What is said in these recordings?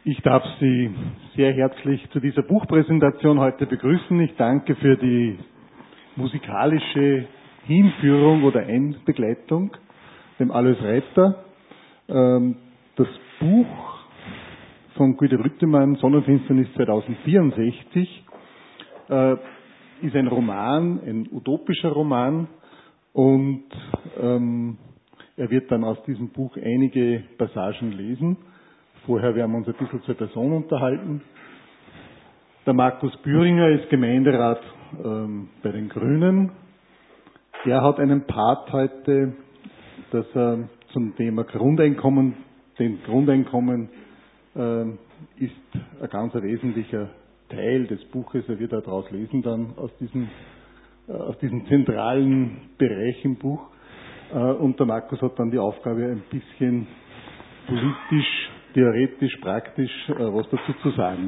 Ich darf Sie sehr herzlich zu dieser Buchpräsentation heute begrüßen. Ich danke für die musikalische Hinführung oder Einbegleitung, dem Alois Reiter. Das Buch von Guido Rüttemann, Sonnenfinsternis 2064, ist ein Roman, ein utopischer Roman, und er wird dann aus diesem Buch einige Passagen lesen. Vorher werden wir uns ein bisschen zur Person unterhalten. Der Markus Bühringer ist Gemeinderat bei den Grünen. Er hat einen Part heute, dass er zum Thema Grundeinkommen, denn Grundeinkommen ist ein ganz wesentlicher Teil des Buches. Er wird daraus lesen dann aus diesem zentralen Bereich im Buch. Und der Markus hat dann die Aufgabe, ein bisschen politisch, theoretisch, praktisch was dazu zu sagen.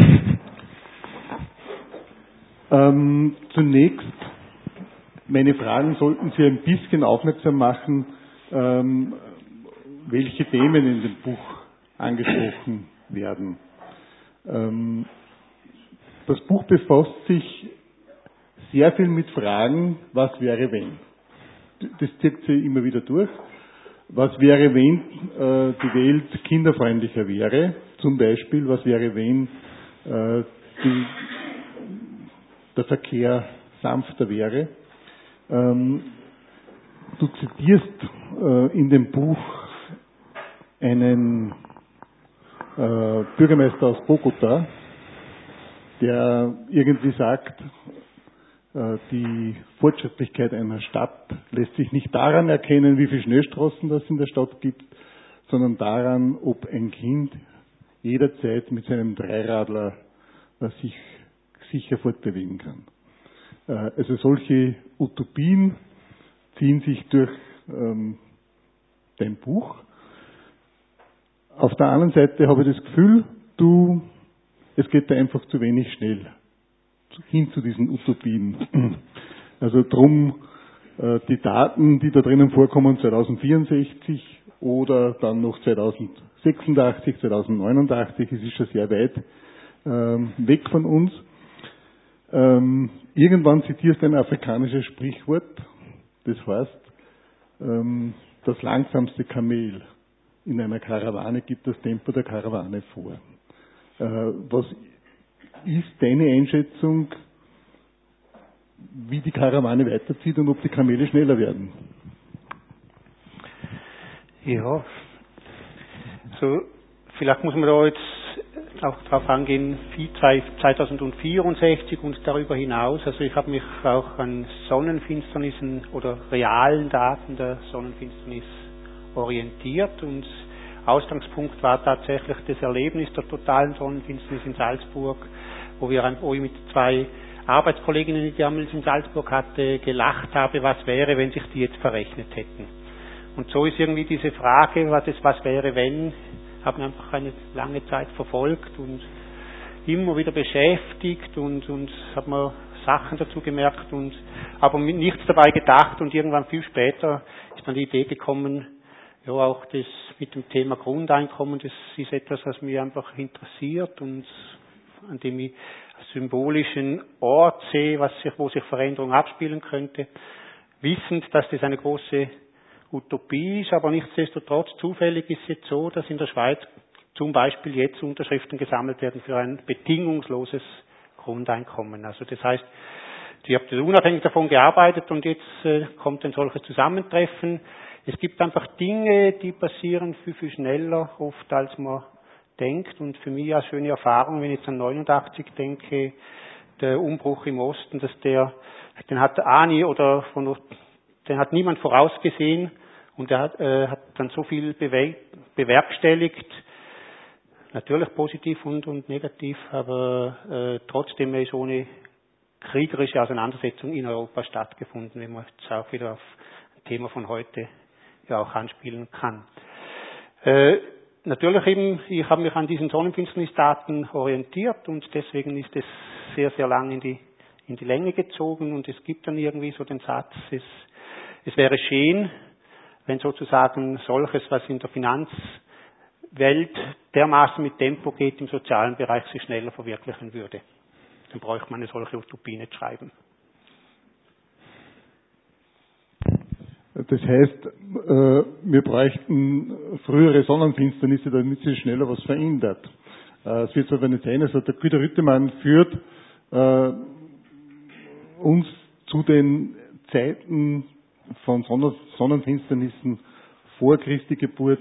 Zunächst, meine Fragen sollten Sie ein bisschen aufmerksam machen, welche Themen in dem Buch angesprochen werden. Das Buch befasst sich sehr viel mit Fragen, was wäre wenn? Das zieht sich immer wieder durch. Was wäre, wenn die Welt kinderfreundlicher wäre? Zum Beispiel, was wäre, wenn der Verkehr sanfter wäre? Du zitierst in dem Buch einen Bürgermeister aus Bogota, der irgendwie sagt, die Fortschrittlichkeit einer Stadt lässt sich nicht daran erkennen, wie viele Schnellstraßen es in der Stadt gibt, sondern daran, ob ein Kind jederzeit mit seinem Dreiradler sich sicher fortbewegen kann. Also solche Utopien ziehen sich durch dein Buch. Auf der anderen Seite habe ich das Gefühl, es geht da einfach zu wenig schnell hin zu diesen Utopien. Also drum, die Daten, die da drinnen vorkommen, 2064 oder dann noch 2086, 2089, es ist schon sehr weit weg von uns. Irgendwann zitierst du ein afrikanisches Sprichwort, das heißt, das langsamste Kamel in einer Karawane gibt das Tempo der Karawane vor. Was ist deine Einschätzung, wie die Karawane weiterzieht und ob die Kamele schneller werden? Ja, so vielleicht muss man da jetzt auch darauf angehen, 2064 und darüber hinaus. Also ich habe mich auch an Sonnenfinsternissen oder realen Daten der Sonnenfinsternis orientiert, und Ausgangspunkt war tatsächlich das Erlebnis der totalen Sonnenfinsternis in Salzburg, wo ich mit zwei Arbeitskolleginnen, die damals in Salzburg hatte, gelacht habe, was wäre, wenn sich die jetzt verrechnet hätten. Und so ist irgendwie diese Frage, was wäre, wenn, habe mich einfach eine lange Zeit verfolgt und immer wieder beschäftigt und habe mir Sachen dazu gemerkt und aber mit nichts dabei gedacht, und irgendwann viel später ist dann die Idee gekommen, ja, auch das mit dem Thema Grundeinkommen, das ist etwas, was mich einfach interessiert und an dem ich einen symbolischen Ort sehe, wo sich Veränderung abspielen könnte. Wissend, dass das eine große Utopie ist, aber nichtsdestotrotz zufällig ist es jetzt so, dass in der Schweiz zum Beispiel jetzt Unterschriften gesammelt werden für ein bedingungsloses Grundeinkommen. Also das heißt, ich habe unabhängig davon gearbeitet und jetzt kommt ein solches Zusammentreffen. Es gibt einfach Dinge, die passieren viel schneller oft, als man denkt. Und für mich eine schöne Erfahrung, wenn ich jetzt an 89 denke, der Umbruch im Osten, den hat niemand vorausgesehen, und er hat dann so viel bewerkstelligt. Natürlich positiv und negativ, aber trotzdem ist ohne kriegerische Auseinandersetzung in Europa stattgefunden, wenn man jetzt auch wieder auf ein Thema von heute ja auch anspielen kann. Natürlich eben, ich habe mich an diesen Sonnenfinsternisdaten orientiert, und deswegen ist es sehr, sehr lang in die Länge gezogen, und es gibt dann irgendwie so den Satz, es wäre schön, wenn sozusagen solches, was in der Finanzwelt dermaßen mit Tempo geht im sozialen Bereich, sich schneller verwirklichen würde. Dann bräuchte man eine solche Utopie nicht schreiben. Das heißt, wir bräuchten frühere Sonnenfinsternisse, damit sich schneller was verändert. Es wird aber nicht sein, also der Güter Rüttemann führt uns zu den Zeiten von Sonnenfinsternissen vor Christi Geburt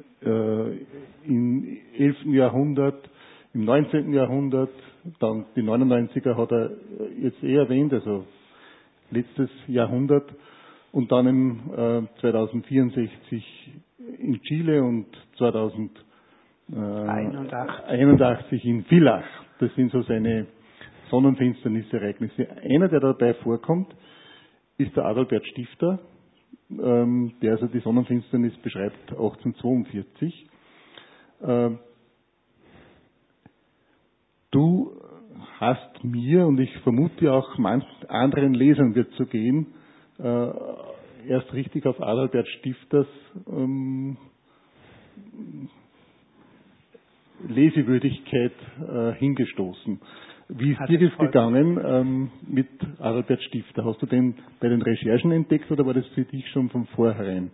im 11. Jahrhundert, im 19. Jahrhundert, dann die 99er hat er jetzt erwähnt, also letztes Jahrhundert, und dann im 2064 in Chile und 2081 in Villach. Das sind so seine Sonnenfinsternisereignisse. Einer, der dabei vorkommt, ist der Adalbert Stifter, der also die Sonnenfinsternis beschreibt 1842. Du hast mir, und ich vermute auch manch anderen Lesern wird so gehen, erst richtig auf Adalbert Stifters Lesewürdigkeit hingestoßen. Wie ist dir das gegangen mit Adalbert Stifter? Hast du den bei den Recherchen entdeckt oder war das für dich schon von vornherein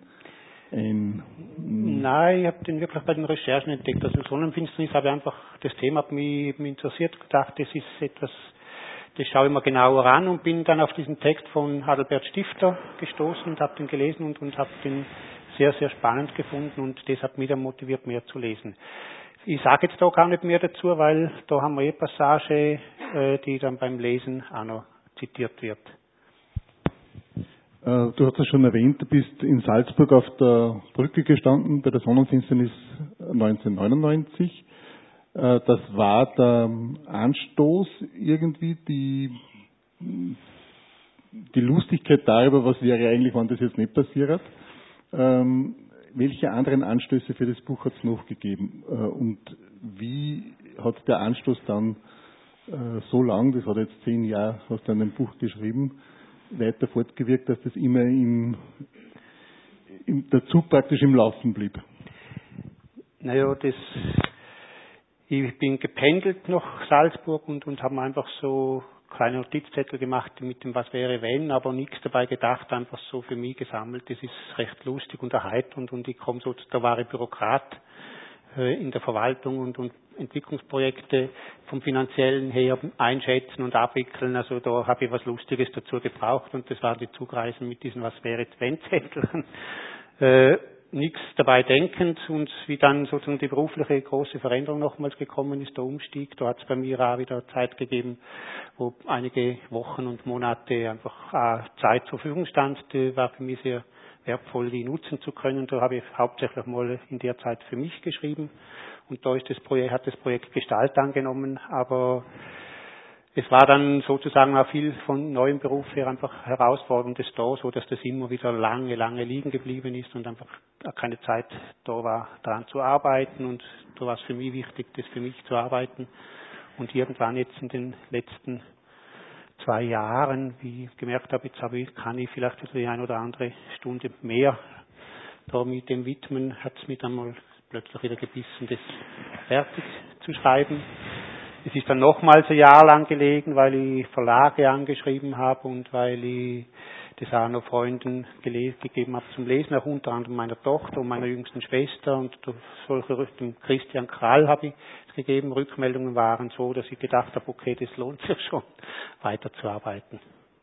Nein, ich habe den wirklich bei den Recherchen entdeckt. Also Sonnenfinsternis habe ich einfach, das Thema hat mich interessiert, gedacht, das ist etwas, das schaue ich mir genauer an und bin dann auf diesen Text von Adalbert Stifter gestoßen und habe den gelesen und habe den sehr, sehr spannend gefunden und das hat mich dann motiviert, mehr zu lesen. Ich sage jetzt da gar nicht mehr dazu, weil da haben wir Passage, die dann beim Lesen auch noch zitiert wird. Du hast es schon erwähnt, du bist in Salzburg auf der Brücke gestanden bei der Sonnenfinsternis 1999. Das war der Anstoß, irgendwie die Lustigkeit darüber, was wäre eigentlich, wenn das jetzt nicht passiert. Welche anderen Anstöße für das Buch hat es noch gegeben? Und wie hat der Anstoß dann so lang, das hat jetzt 10 Jahre, hast du an dem Buch geschrieben, weiter fortgewirkt, dass das immer der Zug praktisch im Laufen blieb? Naja, ich bin gependelt nach Salzburg und habe mir einfach so kleine Notizzettel gemacht mit dem Was wäre wenn, aber nichts dabei gedacht, einfach so für mich gesammelt. Das ist recht lustig und erheiternd und ich komme so, da war ich Bürokrat in der Verwaltung und Entwicklungsprojekte vom Finanziellen her einschätzen und abwickeln. Also da habe ich was Lustiges dazu gebraucht und das waren die Zugreisen mit diesen Was wäre wenn Zetteln. Nichts dabei denkend und wie dann sozusagen die berufliche große Veränderung nochmals gekommen ist, der Umstieg, da hat es bei mir auch wieder Zeit gegeben, wo einige Wochen und Monate einfach Zeit zur Verfügung stand, die war für mich sehr wertvoll, die nutzen zu können. Da habe ich hauptsächlich mal in der Zeit für mich geschrieben und da ist hat das Projekt Gestalt angenommen, aber es war dann sozusagen auch viel von neuem Beruf her einfach Herausforderndes da, so dass das immer wieder lange liegen geblieben ist und einfach keine Zeit da war, daran zu arbeiten und da war es für mich wichtig, das für mich zu arbeiten und irgendwann jetzt in den letzten 2 Jahren, wie ich gemerkt habe, kann ich vielleicht wieder die 1 oder andere Stunde mehr da mit dem widmen, hat es mich dann mal plötzlich wieder gebissen, das fertig zu schreiben. Es ist dann nochmals ein Jahr lang gelegen, weil ich Verlage angeschrieben habe und weil ich das auch noch Freunden gegeben habe zum Lesen, auch unter anderem meiner Tochter und meiner jüngsten Schwester und dem Christian Krall habe ich es gegeben. Rückmeldungen waren so, dass ich gedacht habe, okay, das lohnt sich schon, weiterzuarbeiten.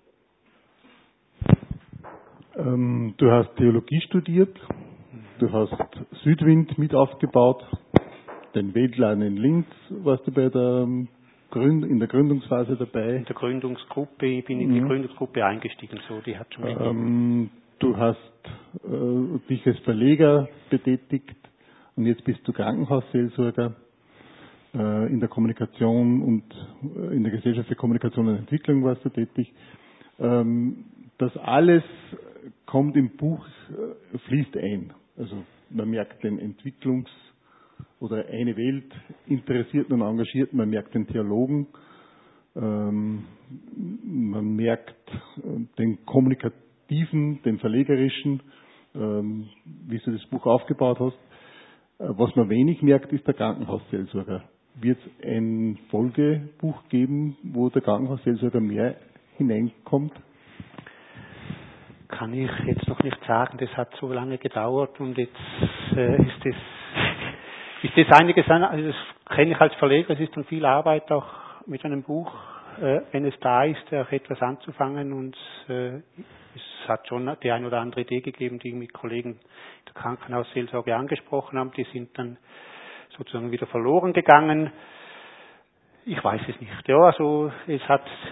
Du hast Theologie studiert, du hast Südwind mit aufgebaut, den Wedlan in Linz warst du in der Gründungsphase dabei. In der Gründungsgruppe, ich bin in die Gründungsgruppe eingestiegen, so, die hat schon du hast dich als Verleger betätigt und jetzt bist du Krankenhausseelsorger in der Kommunikation und in der Gesellschaft für Kommunikation und Entwicklung warst du tätig. Das alles kommt im Buch, fließt ein. Also man merkt den oder eine Welt interessierten und engagierten, man merkt den Theologen, man merkt den kommunikativen, den verlegerischen, wie du das Buch aufgebaut hast. Was man wenig merkt, ist der Krankenhausseelsorger. Wird es ein Folgebuch geben, wo der Krankenhausseelsorger mehr hineinkommt? Kann ich jetzt noch nicht sagen, das hat so lange gedauert und jetzt ist das einiges, also das kenne ich als Verleger, es ist dann viel Arbeit auch mit einem Buch, wenn es da ist, auch etwas anzufangen und es hat schon die ein oder andere Idee gegeben, die mit Kollegen der Krankenhausseelsorge angesprochen haben, die sind dann sozusagen wieder verloren gegangen. Ich weiß es nicht. Ja, also es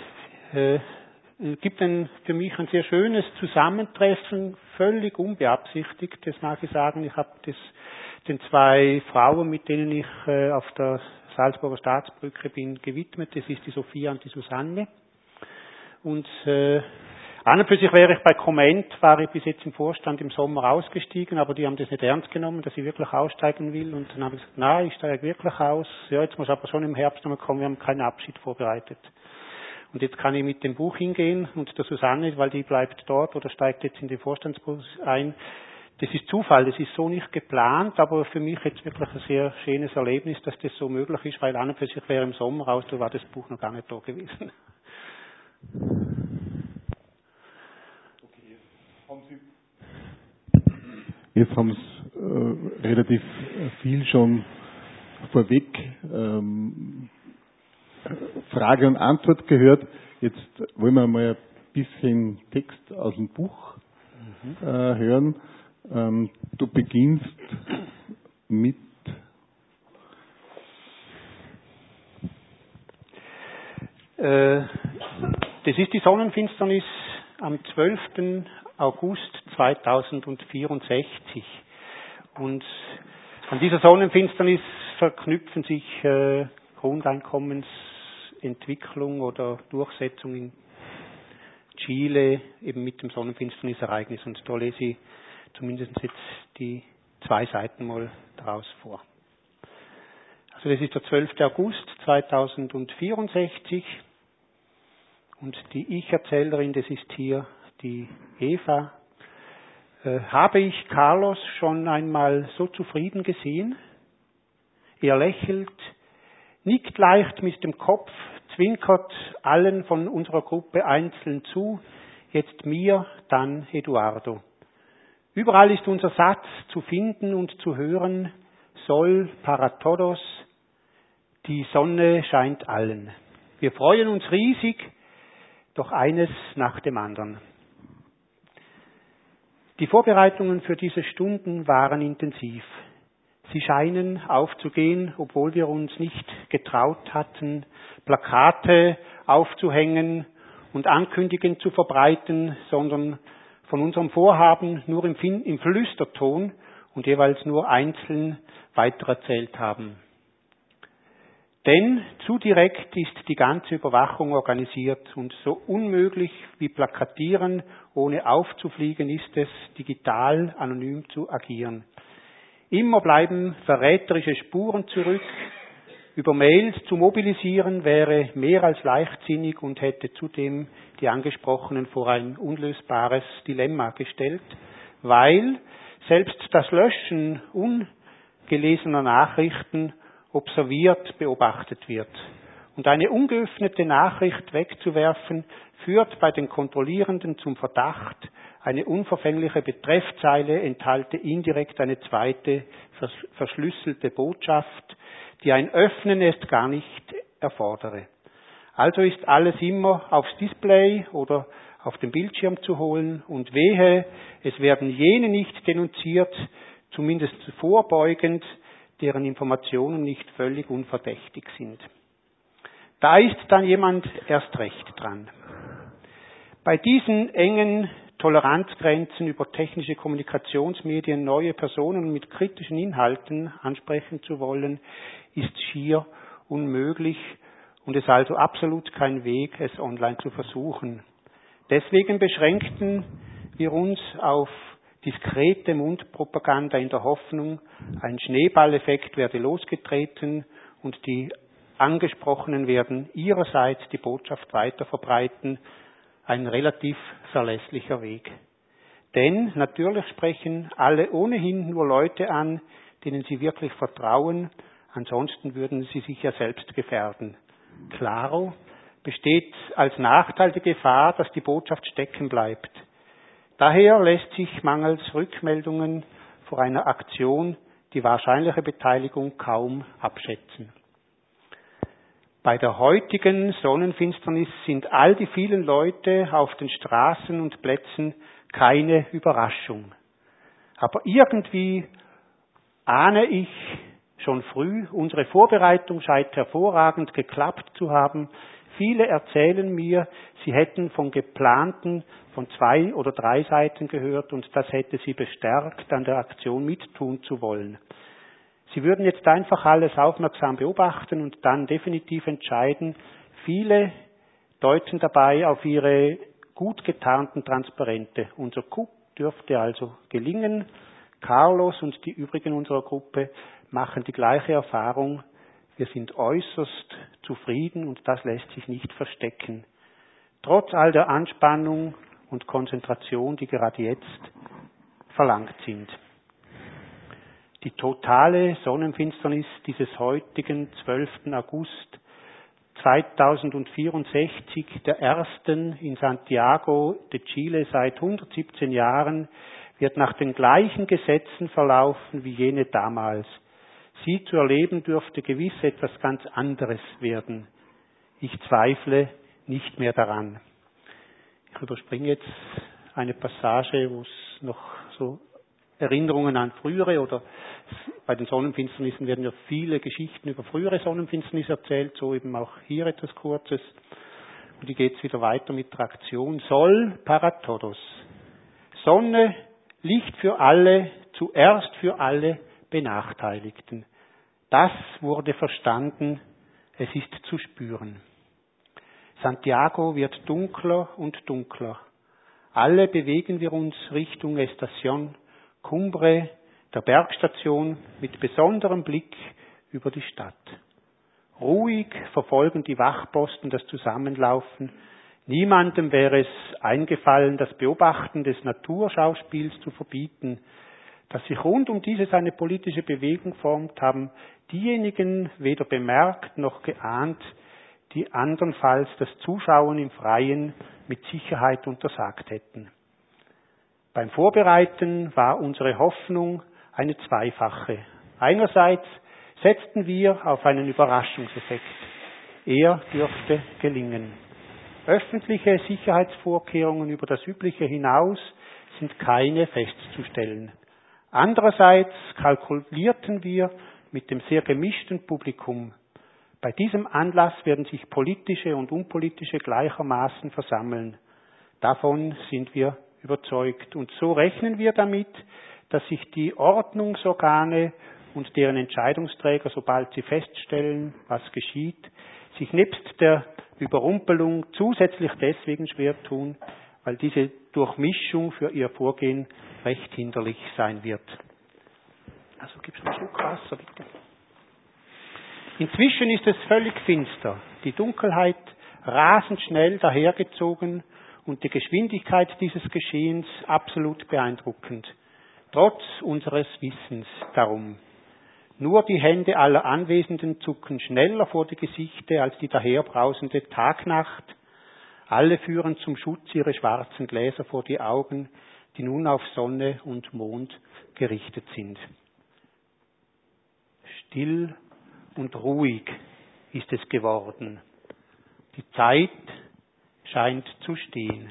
gibt für mich ein sehr schönes Zusammentreffen, völlig unbeabsichtigt, das mag ich sagen. Ich habe den 2 Frauen, mit denen ich auf der Salzburger Staatsbrücke bin, gewidmet. Das ist die Sophia und die Susanne. Und an und für sich wäre ich bei Comment, war ich bis jetzt im Vorstand im Sommer ausgestiegen, aber die haben das nicht ernst genommen, dass ich wirklich aussteigen will. Und dann habe ich gesagt, nein, ich steige wirklich aus. Ja, jetzt muss aber schon im Herbst nochmal kommen, wir haben keinen Abschied vorbereitet. Und jetzt kann ich mit dem Buch hingehen und der Susanne, weil die bleibt dort oder steigt jetzt in den Vorstandsbus ein. Das ist Zufall, das ist so nicht geplant, aber für mich jetzt wirklich ein sehr schönes Erlebnis, dass das so möglich ist, weil an und für sich wäre im Sommer aus, da war das Buch noch gar nicht da gewesen. Jetzt haben Sie relativ viel schon vorweg Frage und Antwort gehört. Jetzt wollen wir mal ein bisschen Text aus dem Buch hören. Du beginnst mit das ist die Sonnenfinsternis am 12. August 2064. Und an dieser Sonnenfinsternis verknüpfen sich Grundeinkommensentwicklung oder Durchsetzung in Chile eben mit dem Sonnenfinsternisereignis. Und da lese ich zumindest jetzt die 2 Seiten mal daraus vor. Also das ist der 12. August 2064 und die Ich-Erzählerin, das ist hier die Eva. Habe ich Carlos schon einmal so zufrieden gesehen? Er lächelt, nickt leicht mit dem Kopf, zwinkert allen von unserer Gruppe einzeln zu, jetzt mir, dann Eduardo. Überall ist unser Satz zu finden und zu hören, Sol para todos, die Sonne scheint allen. Wir freuen uns riesig, doch eines nach dem anderen. Die Vorbereitungen für diese Stunden waren intensiv. Sie scheinen aufzugehen, obwohl wir uns nicht getraut hatten, Plakate aufzuhängen und Ankündigungen zu verbreiten, sondern von unserem Vorhaben nur im Flüsterton und jeweils nur einzeln weitererzählt haben. Denn zu direkt ist die ganze Überwachung organisiert und so unmöglich wie Plakatieren ohne aufzufliegen ist es, digital anonym zu agieren. Immer bleiben verräterische Spuren zurück. Über Mails zu mobilisieren wäre mehr als leichtsinnig und hätte zudem die Angesprochenen vor ein unlösbares Dilemma gestellt, weil selbst das Löschen ungelesener Nachrichten observiert beobachtet wird. Und eine ungeöffnete Nachricht wegzuwerfen, führt bei den Kontrollierenden zum Verdacht, eine unverfängliche Betreffzeile enthalte indirekt eine zweite verschlüsselte Botschaft, die ein Öffnen erst gar nicht erfordere. Also ist alles immer aufs Display oder auf den Bildschirm zu holen und wehe, es werden jene nicht denunziert, zumindest vorbeugend, deren Informationen nicht völlig unverdächtig sind. Da ist dann jemand erst recht dran. Bei diesen engen Toleranzgrenzen über technische Kommunikationsmedien neue Personen mit kritischen Inhalten ansprechen zu wollen, ist schier unmöglich und es also absolut kein Weg, es online zu versuchen. Deswegen beschränkten wir uns auf diskrete Mundpropaganda in der Hoffnung, ein Schneeballeffekt werde losgetreten und die Angesprochenen werden ihrerseits die Botschaft weiter verbreiten, ein relativ verlässlicher Weg. Denn natürlich sprechen alle ohnehin nur Leute an, denen sie wirklich vertrauen, ansonsten würden sie sich ja selbst gefährden. Claro, besteht als Nachteil die Gefahr, dass die Botschaft stecken bleibt. Daher lässt sich mangels Rückmeldungen vor einer Aktion die wahrscheinliche Beteiligung kaum abschätzen. Bei der heutigen Sonnenfinsternis sind all die vielen Leute auf den Straßen und Plätzen keine Überraschung. Aber irgendwie ahne ich schon früh, unsere Vorbereitung scheint hervorragend geklappt zu haben. Viele erzählen mir, sie hätten von geplanten, von 2 oder 3 Seiten gehört und das hätte sie bestärkt, an der Aktion mittun zu wollen. Sie würden jetzt einfach alles aufmerksam beobachten und dann definitiv entscheiden. Viele deuten dabei auf ihre gut getarnten Transparente. Unser Coup dürfte also gelingen. Carlos und die übrigen unserer Gruppe machen die gleiche Erfahrung. Wir sind äußerst zufrieden und das lässt sich nicht verstecken. Trotz all der Anspannung und Konzentration, die gerade jetzt verlangt sind. Die totale Sonnenfinsternis dieses heutigen 12. August 2064, der ersten in Santiago de Chile seit 117 Jahren, wird nach den gleichen Gesetzen verlaufen wie jene damals. Sie zu erleben dürfte gewiss etwas ganz anderes werden. Ich zweifle nicht mehr daran. Ich überspringe jetzt eine Passage, wo es noch so Erinnerungen an frühere oder bei den Sonnenfinsternissen werden ja viele Geschichten über frühere Sonnenfinsternis erzählt, so eben auch hier etwas Kurzes. Und die geht es wieder weiter mit der Aktion Sol para todos. Sonne, Licht für alle, zuerst für alle Benachteiligten. Das wurde verstanden, es ist zu spüren. Santiago wird dunkler und dunkler. Alle bewegen wir uns Richtung Estación Cumbre, der Bergstation, mit besonderem Blick über die Stadt. Ruhig verfolgen die Wachposten das Zusammenlaufen. Niemandem wäre es eingefallen, das Beobachten des Naturschauspiels zu verbieten. Dass sich rund um dieses eine politische Bewegung formt, haben diejenigen weder bemerkt noch geahnt, die andernfalls das Zuschauen im Freien mit Sicherheit untersagt hätten. Beim Vorbereiten war unsere Hoffnung eine zweifache. Einerseits setzten wir auf einen Überraschungseffekt. Er dürfte gelingen. Öffentliche Sicherheitsvorkehrungen über das Übliche hinaus sind keine festzustellen. Andererseits kalkulierten wir mit dem sehr gemischten Publikum. Bei diesem Anlass werden sich politische und unpolitische gleichermaßen versammeln. Davon sind wir überzeugt. Und so rechnen wir damit, dass sich die Ordnungsorgane und deren Entscheidungsträger, sobald sie feststellen, was geschieht, sich nebst der Überrumpelung zusätzlich deswegen schwer tun, weil diese Durchmischung für ihr Vorgehen recht hinderlich sein wird. Also gibst du einen Schluck Wasser, bitte. Inzwischen ist es völlig finster. Die Dunkelheit rasend schnell dahergezogen und die Geschwindigkeit dieses Geschehens absolut beeindruckend. Trotz unseres Wissens darum. Nur die Hände aller Anwesenden zucken schneller vor die Gesichter als die daherbrausende Tagnacht. Alle führen zum Schutz ihre schwarzen Gläser vor die Augen, die nun auf Sonne und Mond gerichtet sind. Still und ruhig ist es geworden. Die Zeit scheint zu stehen.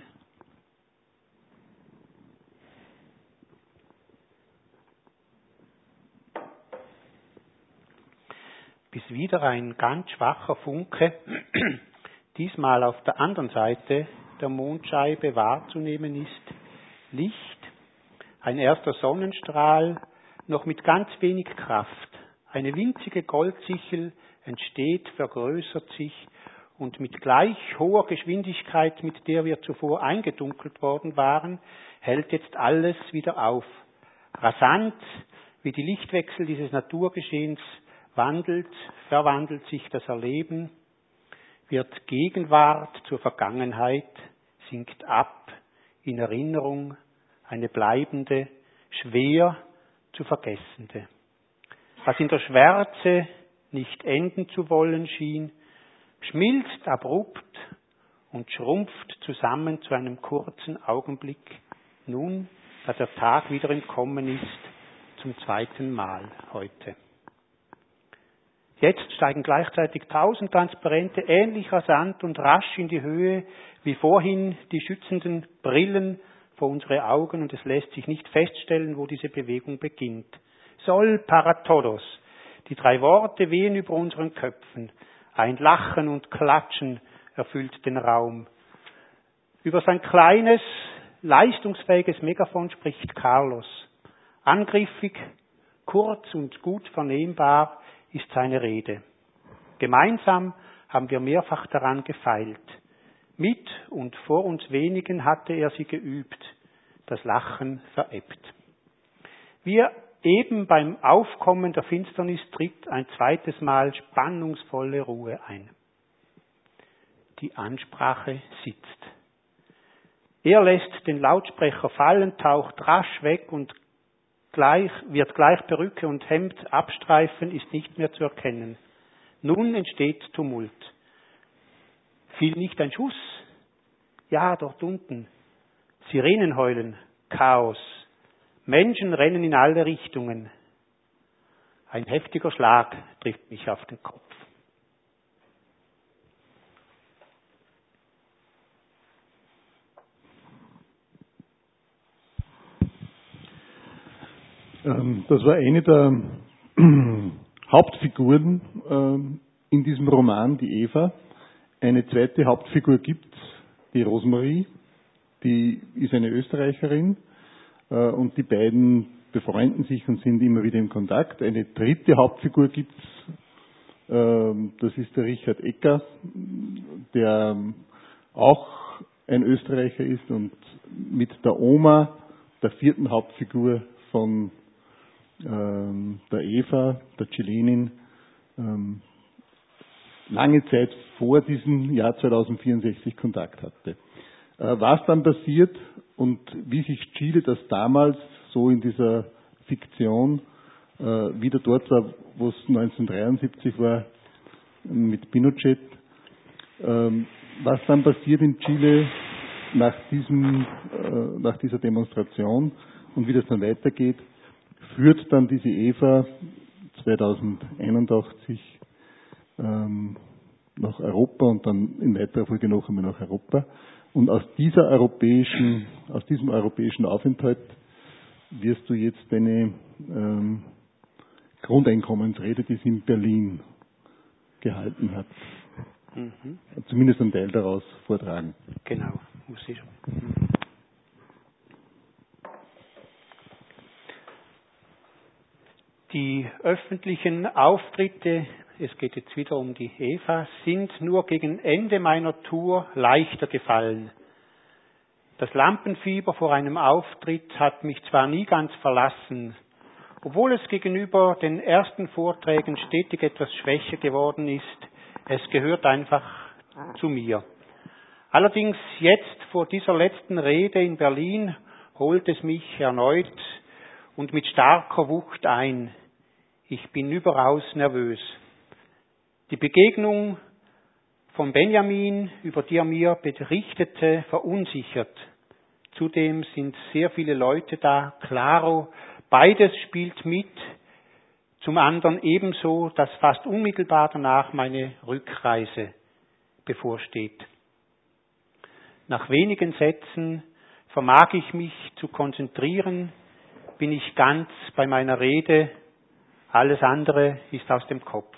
Bis wieder ein ganz schwacher Funke, diesmal auf der anderen Seite der Mondscheibe wahrzunehmen ist. Licht, ein erster Sonnenstrahl, noch mit ganz wenig Kraft. Eine winzige Goldsichel entsteht, vergrößert sich und mit gleich hoher Geschwindigkeit, mit der wir zuvor eingedunkelt worden waren, hält jetzt alles wieder auf. Rasant, wie die Lichtwechsel dieses Naturgeschehens verwandelt sich das Erleben, wird Gegenwart zur Vergangenheit, sinkt ab in Erinnerung, eine bleibende, schwer zu vergessende. was in der Schwärze nicht enden zu wollen schien, schmilzt abrupt und schrumpft zusammen zu einem kurzen Augenblick, nun, da der Tag wieder im Kommen ist, zum zweiten Mal heute. Jetzt steigen gleichzeitig 1000 Transparente ähnlich rasant und rasch in die Höhe wie vorhin die schützenden Brillen vor unsere Augen und es lässt sich nicht feststellen, wo diese Bewegung beginnt. Sol para todos. Die 3 Worte wehen über unseren Köpfen. Ein Lachen und Klatschen erfüllt den Raum. Über sein kleines, leistungsfähiges Megafon spricht Carlos. Angriffig, kurz und gut vernehmbar ist seine Rede. Gemeinsam haben wir mehrfach daran gefeilt. Mit und vor uns wenigen hatte er sie geübt. Das Lachen verebbt. Wir eben beim Aufkommen der Finsternis tritt ein zweites Mal spannungsvolle Ruhe ein. Die Ansprache sitzt. Er lässt den Lautsprecher fallen, taucht rasch weg und wird gleich Perücke und Hemd abstreifen, ist nicht mehr zu erkennen. Nun entsteht Tumult. Fiel nicht ein Schuss? Ja, dort unten. Sirenen heulen, Chaos. Menschen rennen in alle Richtungen. Ein heftiger Schlag trifft mich auf den Kopf. Das war eine der Hauptfiguren in diesem Roman, die Eva. Eine zweite Hauptfigur gibt es, die Rosemarie, die ist eine Österreicherin und die beiden befreunden sich und sind immer wieder in Kontakt. Eine dritte Hauptfigur gibt es, das ist der Richard Ecker, der auch ein Österreicher ist und mit der Oma, der vierten Hauptfigur von der Eva, der Chilenin, lange Zeit vor diesem Jahr 2064 Kontakt hatte. Was dann passiert und wie sich Chile, das damals so in dieser Fiktion wieder dort war, wo es 1973 war mit Pinochet, was dann passiert in Chile nach dieser Demonstration und wie das dann weitergeht, führt dann diese Eva 2081 nach Europa und dann in weiterer Folge noch einmal nach Europa. Und aus diesem europäischen Aufenthalt wirst du jetzt deine Grundeinkommensrede, die sie in Berlin gehalten hat. Zumindest einen Teil daraus vortragen. Genau, muss ich schon. Die öffentlichen Auftritte, es geht jetzt wieder um die Eva, sind nur gegen Ende meiner Tour leichter gefallen. Das Lampenfieber vor einem Auftritt hat mich zwar nie ganz verlassen, obwohl es gegenüber den ersten Vorträgen stetig etwas schwächer geworden ist. Es gehört einfach zu mir. Allerdings jetzt vor dieser letzten Rede in Berlin holt es mich erneut und mit starker Wucht ein. Ich bin überaus nervös. Die Begegnung von Benjamin, über die er mir berichtete, verunsichert. Zudem sind sehr viele Leute da, klaro, beides spielt mit. Zum anderen ebenso, dass fast unmittelbar danach meine Rückreise bevorsteht. Nach wenigen Sätzen vermag ich mich zu konzentrieren, bin ich ganz bei meiner Rede, alles andere ist aus dem Kopf.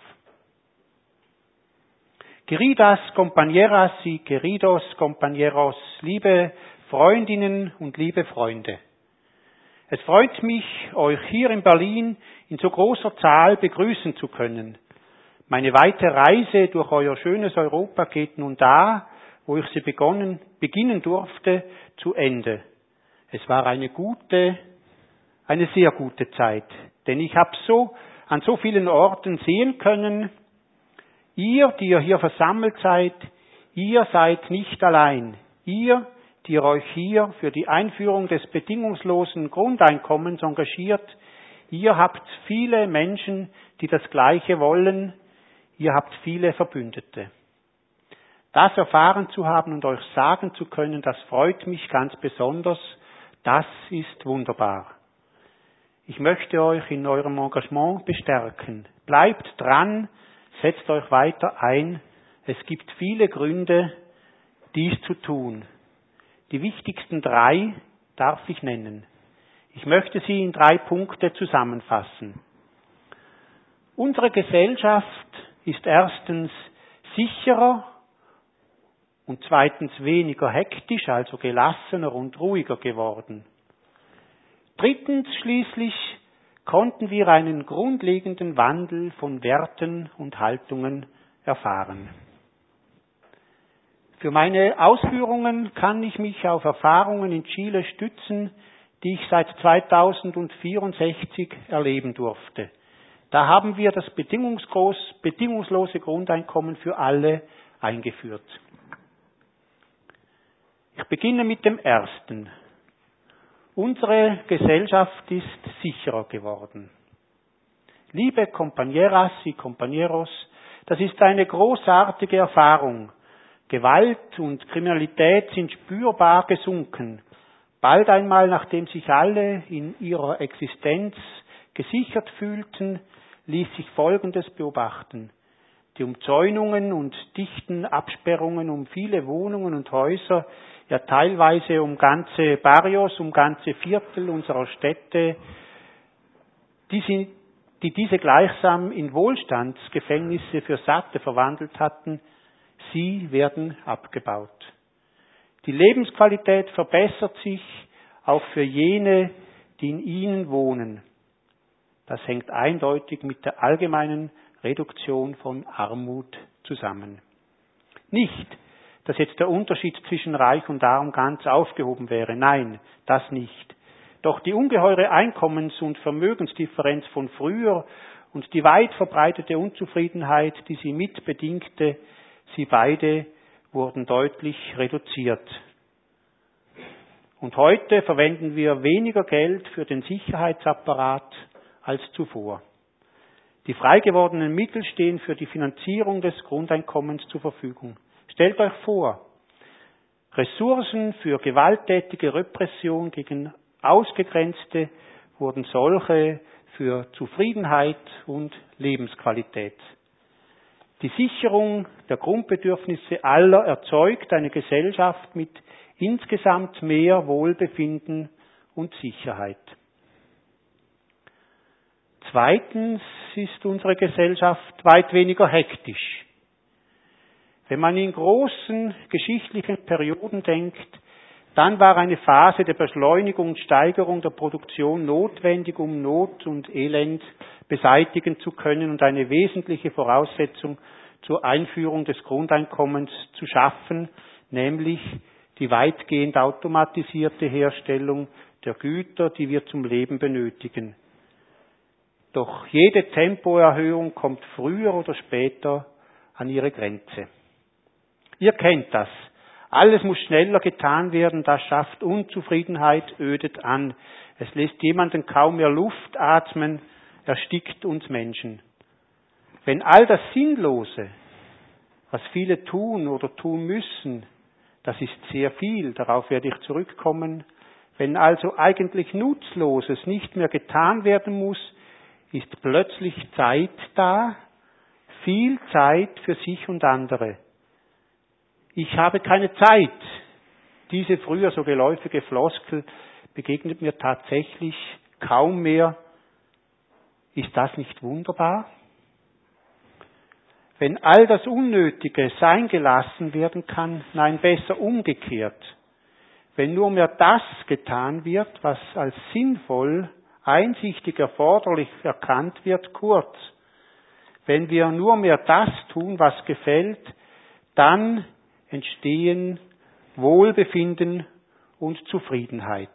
Queridas compañeras y queridos compañeros, liebe Freundinnen und liebe Freunde. Es freut mich, euch hier in Berlin in so großer Zahl begrüßen zu können. Meine weite Reise durch euer schönes Europa geht nun da, wo ich sie beginnen durfte, zu Ende. Es war eine sehr gute Zeit, denn ich habe an so vielen Orten sehen können, ihr, die ihr hier versammelt seid, ihr seid nicht allein. Ihr, die ihr euch hier für die Einführung des bedingungslosen Grundeinkommens engagiert, Ihr habt viele Menschen, die das Gleiche wollen. Ihr habt viele Verbündete. Das erfahren zu haben und euch sagen zu können, das freut mich ganz besonders. Das ist wunderbar. Ich möchte euch in eurem Engagement bestärken. Bleibt dran, setzt euch weiter ein. Es gibt viele Gründe, dies zu tun. Die wichtigsten 3 darf ich nennen. Ich möchte sie in 3 Punkte zusammenfassen. Unsere Gesellschaft ist erstens sicherer und zweitens weniger hektisch, also gelassener und ruhiger geworden. Drittens schließlich konnten wir einen grundlegenden Wandel von Werten und Haltungen erfahren. Für meine Ausführungen kann ich mich auf Erfahrungen in Chile stützen, die ich seit 2064 erleben durfte. Da haben wir das bedingungslose Grundeinkommen für alle eingeführt. Ich beginne mit dem ersten. Unsere Gesellschaft ist sicherer geworden. Liebe Compañeras y Compañeros, das ist eine großartige Erfahrung. Gewalt und Kriminalität sind spürbar gesunken. Bald einmal, nachdem sich alle in ihrer Existenz gesichert fühlten, ließ sich Folgendes beobachten. Die Umzäunungen und dichten Absperrungen um viele Wohnungen und Häuser, ja teilweise um ganze Barrios, um ganze Viertel unserer Städte, die diese gleichsam in Wohlstandsgefängnisse für Satte verwandelt hatten, sie werden abgebaut. Die Lebensqualität verbessert sich auch für jene, die in ihnen wohnen. Das hängt eindeutig mit der allgemeinen Reduktion von Armut zusammen. Nicht, dass jetzt der Unterschied zwischen Reich und Arm ganz aufgehoben wäre. Nein, das nicht. Doch die ungeheure Einkommens- und Vermögensdifferenz von früher und die weit verbreitete Unzufriedenheit, die sie mitbedingte, sie beide wurden deutlich reduziert. Und heute verwenden wir weniger Geld für den Sicherheitsapparat als zuvor. Die frei gewordenen Mittel stehen für die Finanzierung des Grundeinkommens zur Verfügung. Stellt euch vor, Ressourcen für gewalttätige Repression gegen Ausgegrenzte wurden solche für Zufriedenheit und Lebensqualität. Die Sicherung der Grundbedürfnisse aller erzeugt eine Gesellschaft mit insgesamt mehr Wohlbefinden und Sicherheit. Zweitens ist unsere Gesellschaft weit weniger hektisch. Wenn man in großen geschichtlichen Perioden denkt, dann war eine Phase der Beschleunigung und Steigerung der Produktion notwendig, um Not und Elend beseitigen zu können und eine wesentliche Voraussetzung zur Einführung des Grundeinkommens zu schaffen, nämlich die weitgehend automatisierte Herstellung der Güter, die wir zum Leben benötigen. Doch jede Tempoerhöhung kommt früher oder später an ihre Grenze. Ihr kennt das. Alles muss schneller getan werden, das schafft Unzufriedenheit, ödet an. Es lässt jemanden kaum mehr Luft atmen, erstickt uns Menschen. Wenn all das Sinnlose, was viele tun oder tun müssen, das ist sehr viel, darauf werde ich zurückkommen. Wenn also eigentlich Nutzloses nicht mehr getan werden muss, ist plötzlich Zeit da, viel Zeit für sich und andere. Ich habe keine Zeit. Diese früher so geläufige Floskel begegnet mir tatsächlich kaum mehr. Ist das nicht wunderbar? Wenn all das Unnötige sein gelassen werden kann, nein, besser umgekehrt. Wenn nur mehr das getan wird, was als sinnvoll, einsichtig erforderlich erkannt wird, kurz. Wenn wir nur mehr das tun, was gefällt, dann entstehen Wohlbefinden und Zufriedenheit.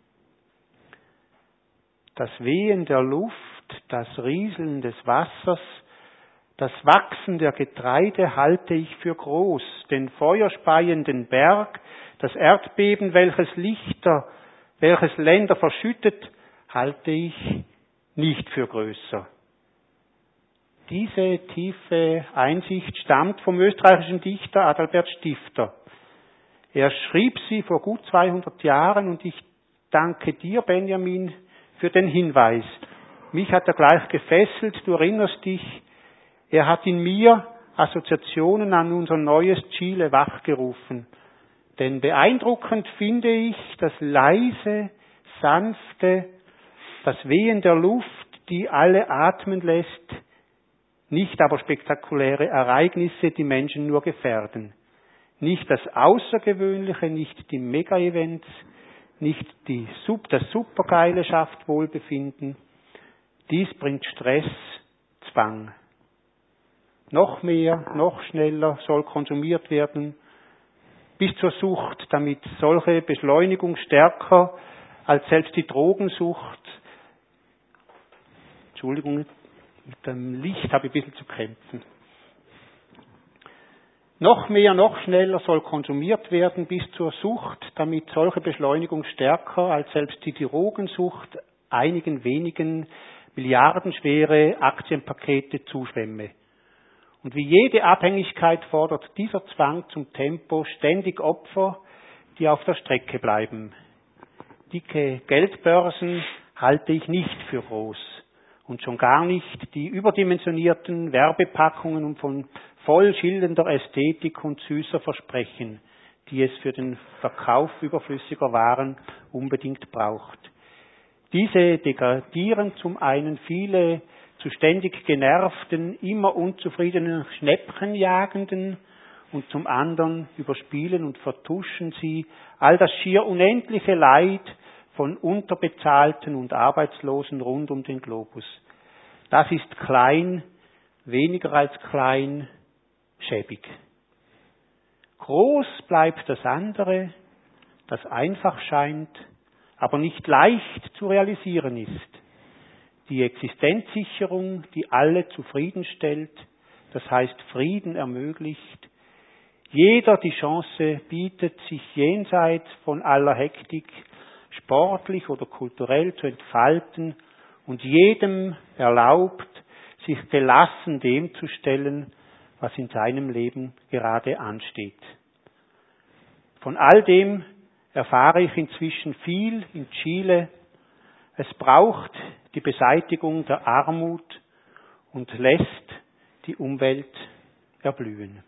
Das Wehen der Luft, das Rieseln des Wassers, das Wachsen der Getreide halte ich für groß, den feuerspeienden Berg, das Erdbeben, welches Länder verschüttet, halte ich nicht für größer. Diese tiefe Einsicht stammt vom österreichischen Dichter Adalbert Stifter. Er schrieb sie vor gut 200 Jahren und ich danke dir, Benjamin, für den Hinweis. Mich hat er gleich gefesselt, du erinnerst dich, er hat in mir Assoziationen an unser neues Chile wachgerufen. Denn beeindruckend finde ich das leise, sanfte, das Wehen der Luft, die alle atmen lässt, nicht aber spektakuläre Ereignisse, die Menschen nur gefährden. Nicht das Außergewöhnliche, nicht die Mega-Events, nicht das Supergeile schafft Wohlbefinden. Dies bringt Stress, Zwang. Noch mehr, noch schneller soll konsumiert werden, bis zur Sucht, damit solche Beschleunigung stärker als selbst die Drogensucht. Entschuldigung, mit dem Licht habe ich ein bisschen zu kämpfen. Noch mehr, noch schneller soll konsumiert werden bis zur Sucht, damit solche Beschleunigung stärker als selbst die Drogensucht einigen wenigen milliardenschwere Aktienpakete zuschwemme. Und wie jede Abhängigkeit fordert dieser Zwang zum Tempo ständig Opfer, die auf der Strecke bleiben. Dicke Geldbörsen halte ich nicht für groß. Und schon gar nicht die überdimensionierten Werbepackungen und von voll schillernder Ästhetik und süßer Versprechen, die es für den Verkauf überflüssiger Waren unbedingt braucht. Diese degradieren zum einen viele zu ständig genervten, immer unzufriedenen Schnäppchenjagenden und zum anderen überspielen und vertuschen sie all das schier unendliche Leid von Unterbezahlten und Arbeitslosen rund um den Globus. Das ist klein, weniger als klein, schäbig. Groß bleibt das andere, das einfach scheint, aber nicht leicht zu realisieren ist. Die Existenzsicherung, die alle zufriedenstellt, das heißt Frieden ermöglicht, jeder die Chance bietet, sich jenseits von aller Hektik sportlich oder kulturell zu entfalten und jedem erlaubt, sich gelassen dem zu stellen, was in seinem Leben gerade ansteht. Von all dem erfahre ich inzwischen viel in Chile. Es braucht die Beseitigung der Armut und lässt die Umwelt erblühen.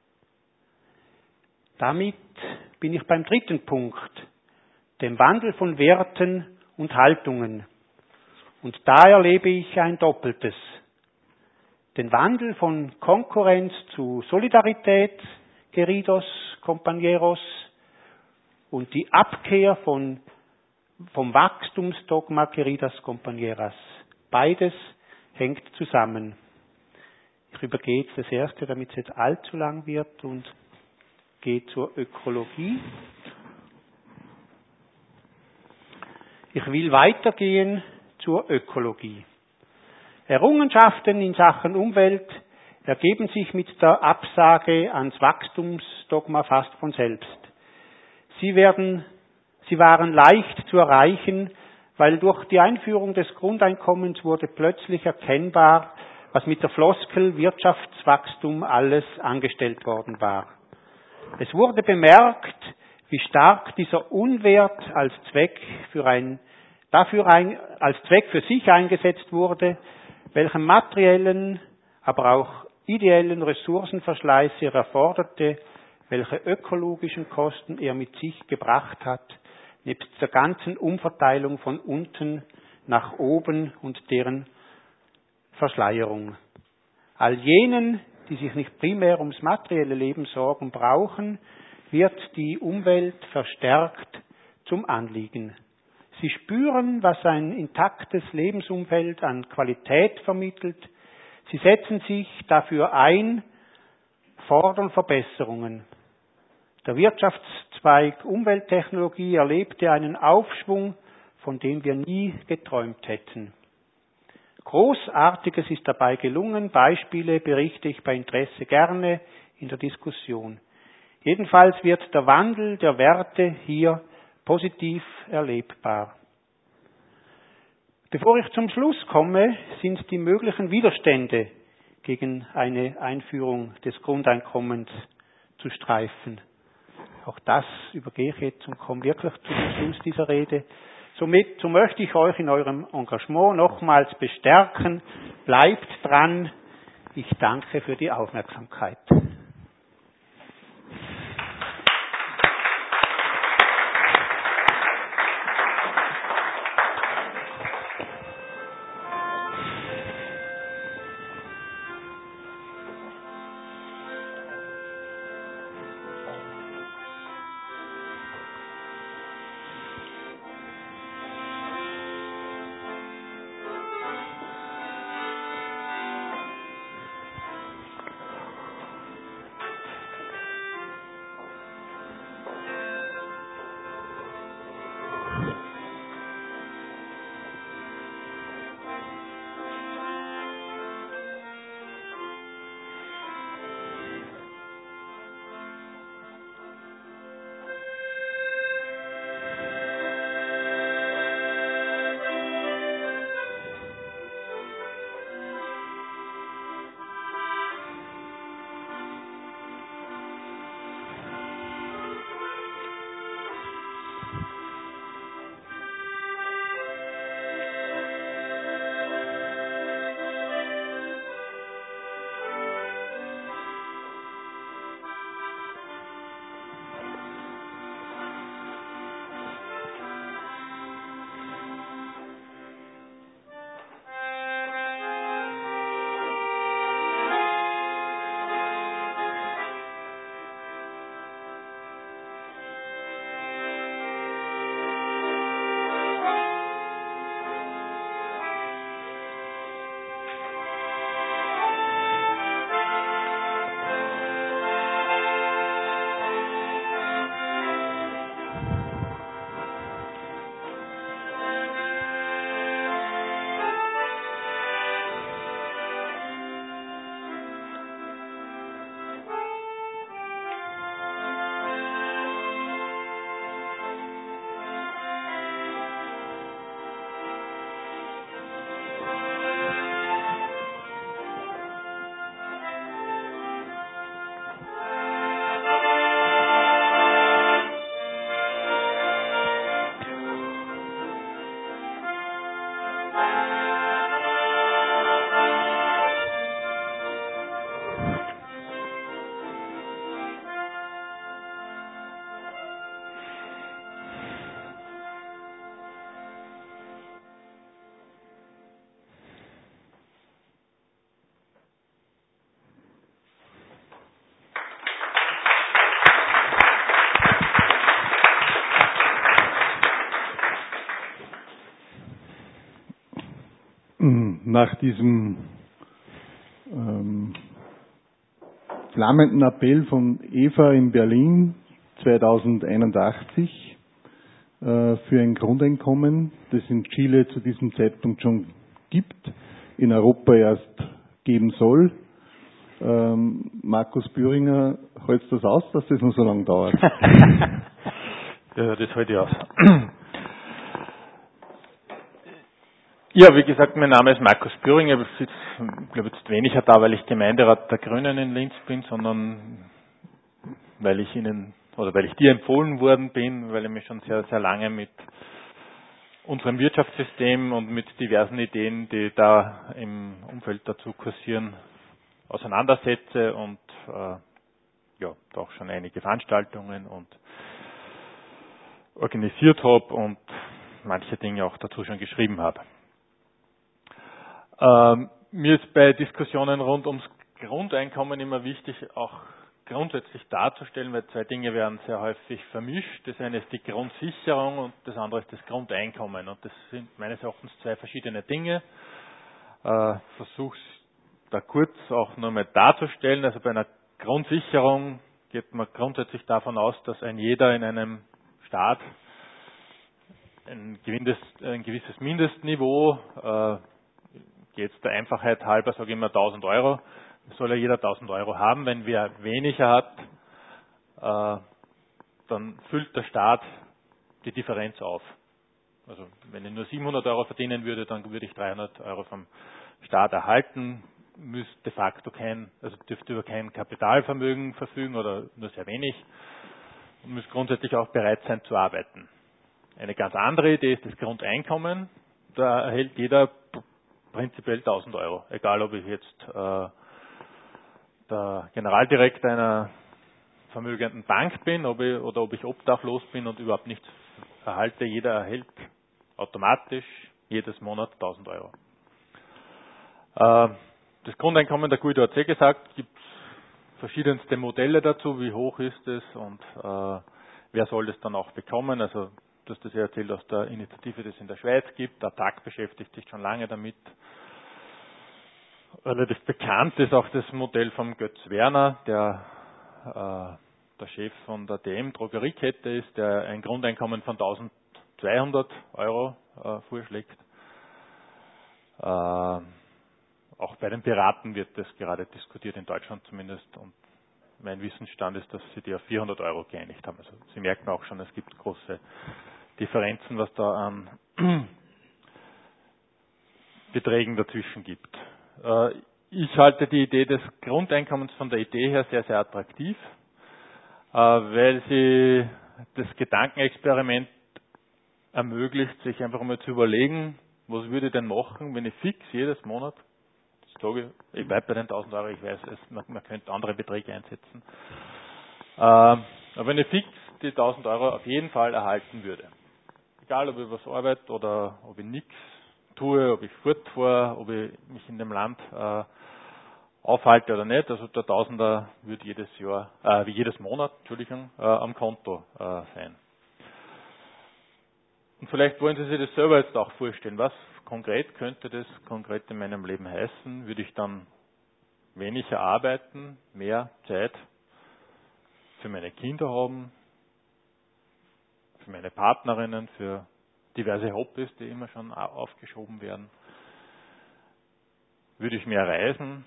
Damit bin ich beim dritten Punkt, dem Wandel von Werten und Haltungen. Und da erlebe ich ein Doppeltes. Den Wandel von Konkurrenz zu Solidarität, queridos compañeros, und die Abkehr vom Wachstumsdogma, queridas compañeras. Beides hängt zusammen. Ich übergehe jetzt das erste, damit es jetzt allzu lang wird, und gehe zur Ökologie. Ich will weitergehen zur Ökologie. Errungenschaften in Sachen Umwelt ergeben sich mit der Absage ans Wachstumsdogma fast von selbst. Sie waren leicht zu erreichen, weil durch die Einführung des Grundeinkommens wurde plötzlich erkennbar, was mit der Floskel Wirtschaftswachstum alles angestellt worden war. Es wurde bemerkt, wie stark dieser Unwert als Zweck für sich eingesetzt wurde, welchen materiellen, aber auch ideellen Ressourcenverschleiß er erforderte, welche ökologischen Kosten er mit sich gebracht hat, nebst der ganzen Umverteilung von unten nach oben und deren Verschleierung. All jenen, die sich nicht primär ums materielle Leben sorgen brauchen, wird die Umwelt verstärkt zum Anliegen. Sie spüren, was ein intaktes Lebensumfeld an Qualität vermittelt. Sie setzen sich dafür ein, fordern Verbesserungen. Der Wirtschaftszweig Umwelttechnologie erlebte einen Aufschwung, von dem wir nie geträumt hätten. Großartiges ist dabei gelungen. Beispiele berichte ich bei Interesse gerne in der Diskussion. Jedenfalls wird der Wandel der Werte hier positiv erlebbar. Bevor ich zum Schluss komme, sind die möglichen Widerstände gegen eine Einführung des Grundeinkommens zu streifen. Auch das übergehe ich jetzt und komme wirklich zum Schluss dieser Rede. So möchte ich euch in eurem Engagement nochmals bestärken. Bleibt dran. Ich danke für die Aufmerksamkeit. Nach diesem flammenden Appell von Eva in Berlin 2081 für ein Grundeinkommen, das in Chile zu diesem Zeitpunkt schon gibt, in Europa erst geben soll. Markus Bühringer, hältst du das aus, dass das noch so lange dauert? Ja, das halte ich aus. Ja, wie gesagt, mein Name ist Markus Bühringer. Ich glaube jetzt weniger da, weil ich Gemeinderat der Grünen in Linz bin, sondern weil ich dir empfohlen worden bin, weil ich mich schon sehr, sehr lange mit unserem Wirtschaftssystem und mit diversen Ideen, die da im Umfeld dazu kursieren, auseinandersetze und ja, da auch schon einige Veranstaltungen und organisiert habe und manche Dinge auch dazu schon geschrieben habe. Mir ist bei Diskussionen rund ums Grundeinkommen immer wichtig, auch grundsätzlich darzustellen, weil zwei Dinge werden sehr häufig vermischt. Das eine ist die Grundsicherung und das andere ist das Grundeinkommen. Und das sind meines Erachtens zwei verschiedene Dinge. Versuche es da kurz auch nur mal darzustellen. Also bei einer Grundsicherung geht man grundsätzlich davon aus, dass ein jeder in einem Staat ein gewisses Mindestniveau, jetzt der Einfachheit halber sage ich immer 1.000 Euro, soll ja jeder 1.000 Euro haben. Wenn wer weniger hat, dann füllt der Staat die Differenz auf. Also wenn ich nur 700 Euro verdienen würde, dann würde ich 300 Euro vom Staat erhalten, müsste de facto dürfte über kein Kapitalvermögen verfügen oder nur sehr wenig und müsste grundsätzlich auch bereit sein zu arbeiten. Eine ganz andere Idee ist das Grundeinkommen. Da erhält jeder prinzipiell 1000 Euro, egal ob ich jetzt der Generaldirektor einer vermögenden Bank bin oder ob ich obdachlos bin und überhaupt nichts erhalte. Jeder erhält automatisch jedes Monat 1000 Euro. Das Grundeinkommen, der Guido hat es gesagt, gibt verschiedenste Modelle dazu, wie hoch ist es und wer soll das dann auch bekommen. Also du hast das ja erzählt aus der Initiative, die es in der Schweiz gibt. Der TAG beschäftigt sich schon lange damit. Relativ bekannt ist auch das Modell von Götz Werner, der Chef von der DM Drogeriekette ist, der ein Grundeinkommen von 1200 Euro vorschlägt. Auch bei den Piraten wird das gerade diskutiert, in Deutschland zumindest. Und mein Wissensstand ist, dass sie die auf 400 Euro geeinigt haben. Also Sie merken auch schon, es gibt große Differenzen, was da an Beträgen dazwischen gibt. Ich halte die Idee des Grundeinkommens von der Idee her sehr, sehr attraktiv, weil sie das Gedankenexperiment ermöglicht, sich einfach mal zu überlegen, was würde ich denn machen, wenn ich fix jedes Monat, ich bleibe bei den 1000 Euro, ich weiß es, man könnte andere Beträge einsetzen, aber wenn ich fix die 1000 Euro auf jeden Fall erhalten würde, egal ob ich was arbeite oder ob ich nichts tue, ob ich fortfahre, ob ich mich in dem Land aufhalte oder nicht, also der Tausender wird jedes Monat, am Konto sein. Und vielleicht wollen Sie sich das selber jetzt auch vorstellen. Was konkret könnte das konkret in meinem Leben heißen? Würde ich dann weniger arbeiten, mehr Zeit für meine Kinder haben, für meine Partnerinnen, für diverse Hobbys, die immer schon aufgeschoben werden? Würde ich mehr reisen?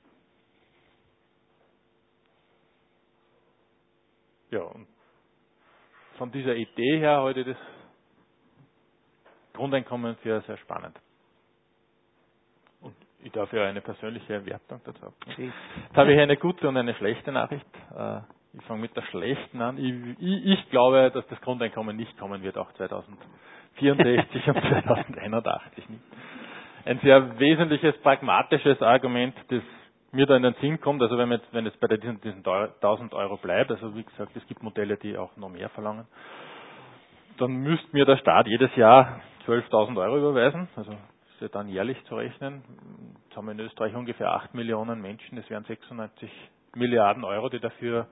Ja, und von dieser Idee her halte ich das Grundeinkommen für sehr spannend. Und ich darf ja eine persönliche Wertung dazu haben. Jetzt habe ich eine gute und eine schlechte Nachricht. Ich fange mit der schlechten an. Ich glaube, dass das Grundeinkommen nicht kommen wird, auch 2064 und 2081 nicht. Ein sehr wesentliches, pragmatisches Argument, das mir da in den Sinn kommt, also wenn es bei diesen 1000 Euro bleibt, also wie gesagt, es gibt Modelle, die auch noch mehr verlangen, dann müsste mir der Staat jedes Jahr 12.000 Euro überweisen, also ist ja dann jährlich zu rechnen. Jetzt haben wir in Österreich ungefähr 8 Millionen Menschen, das wären 96 Milliarden Euro, die dafür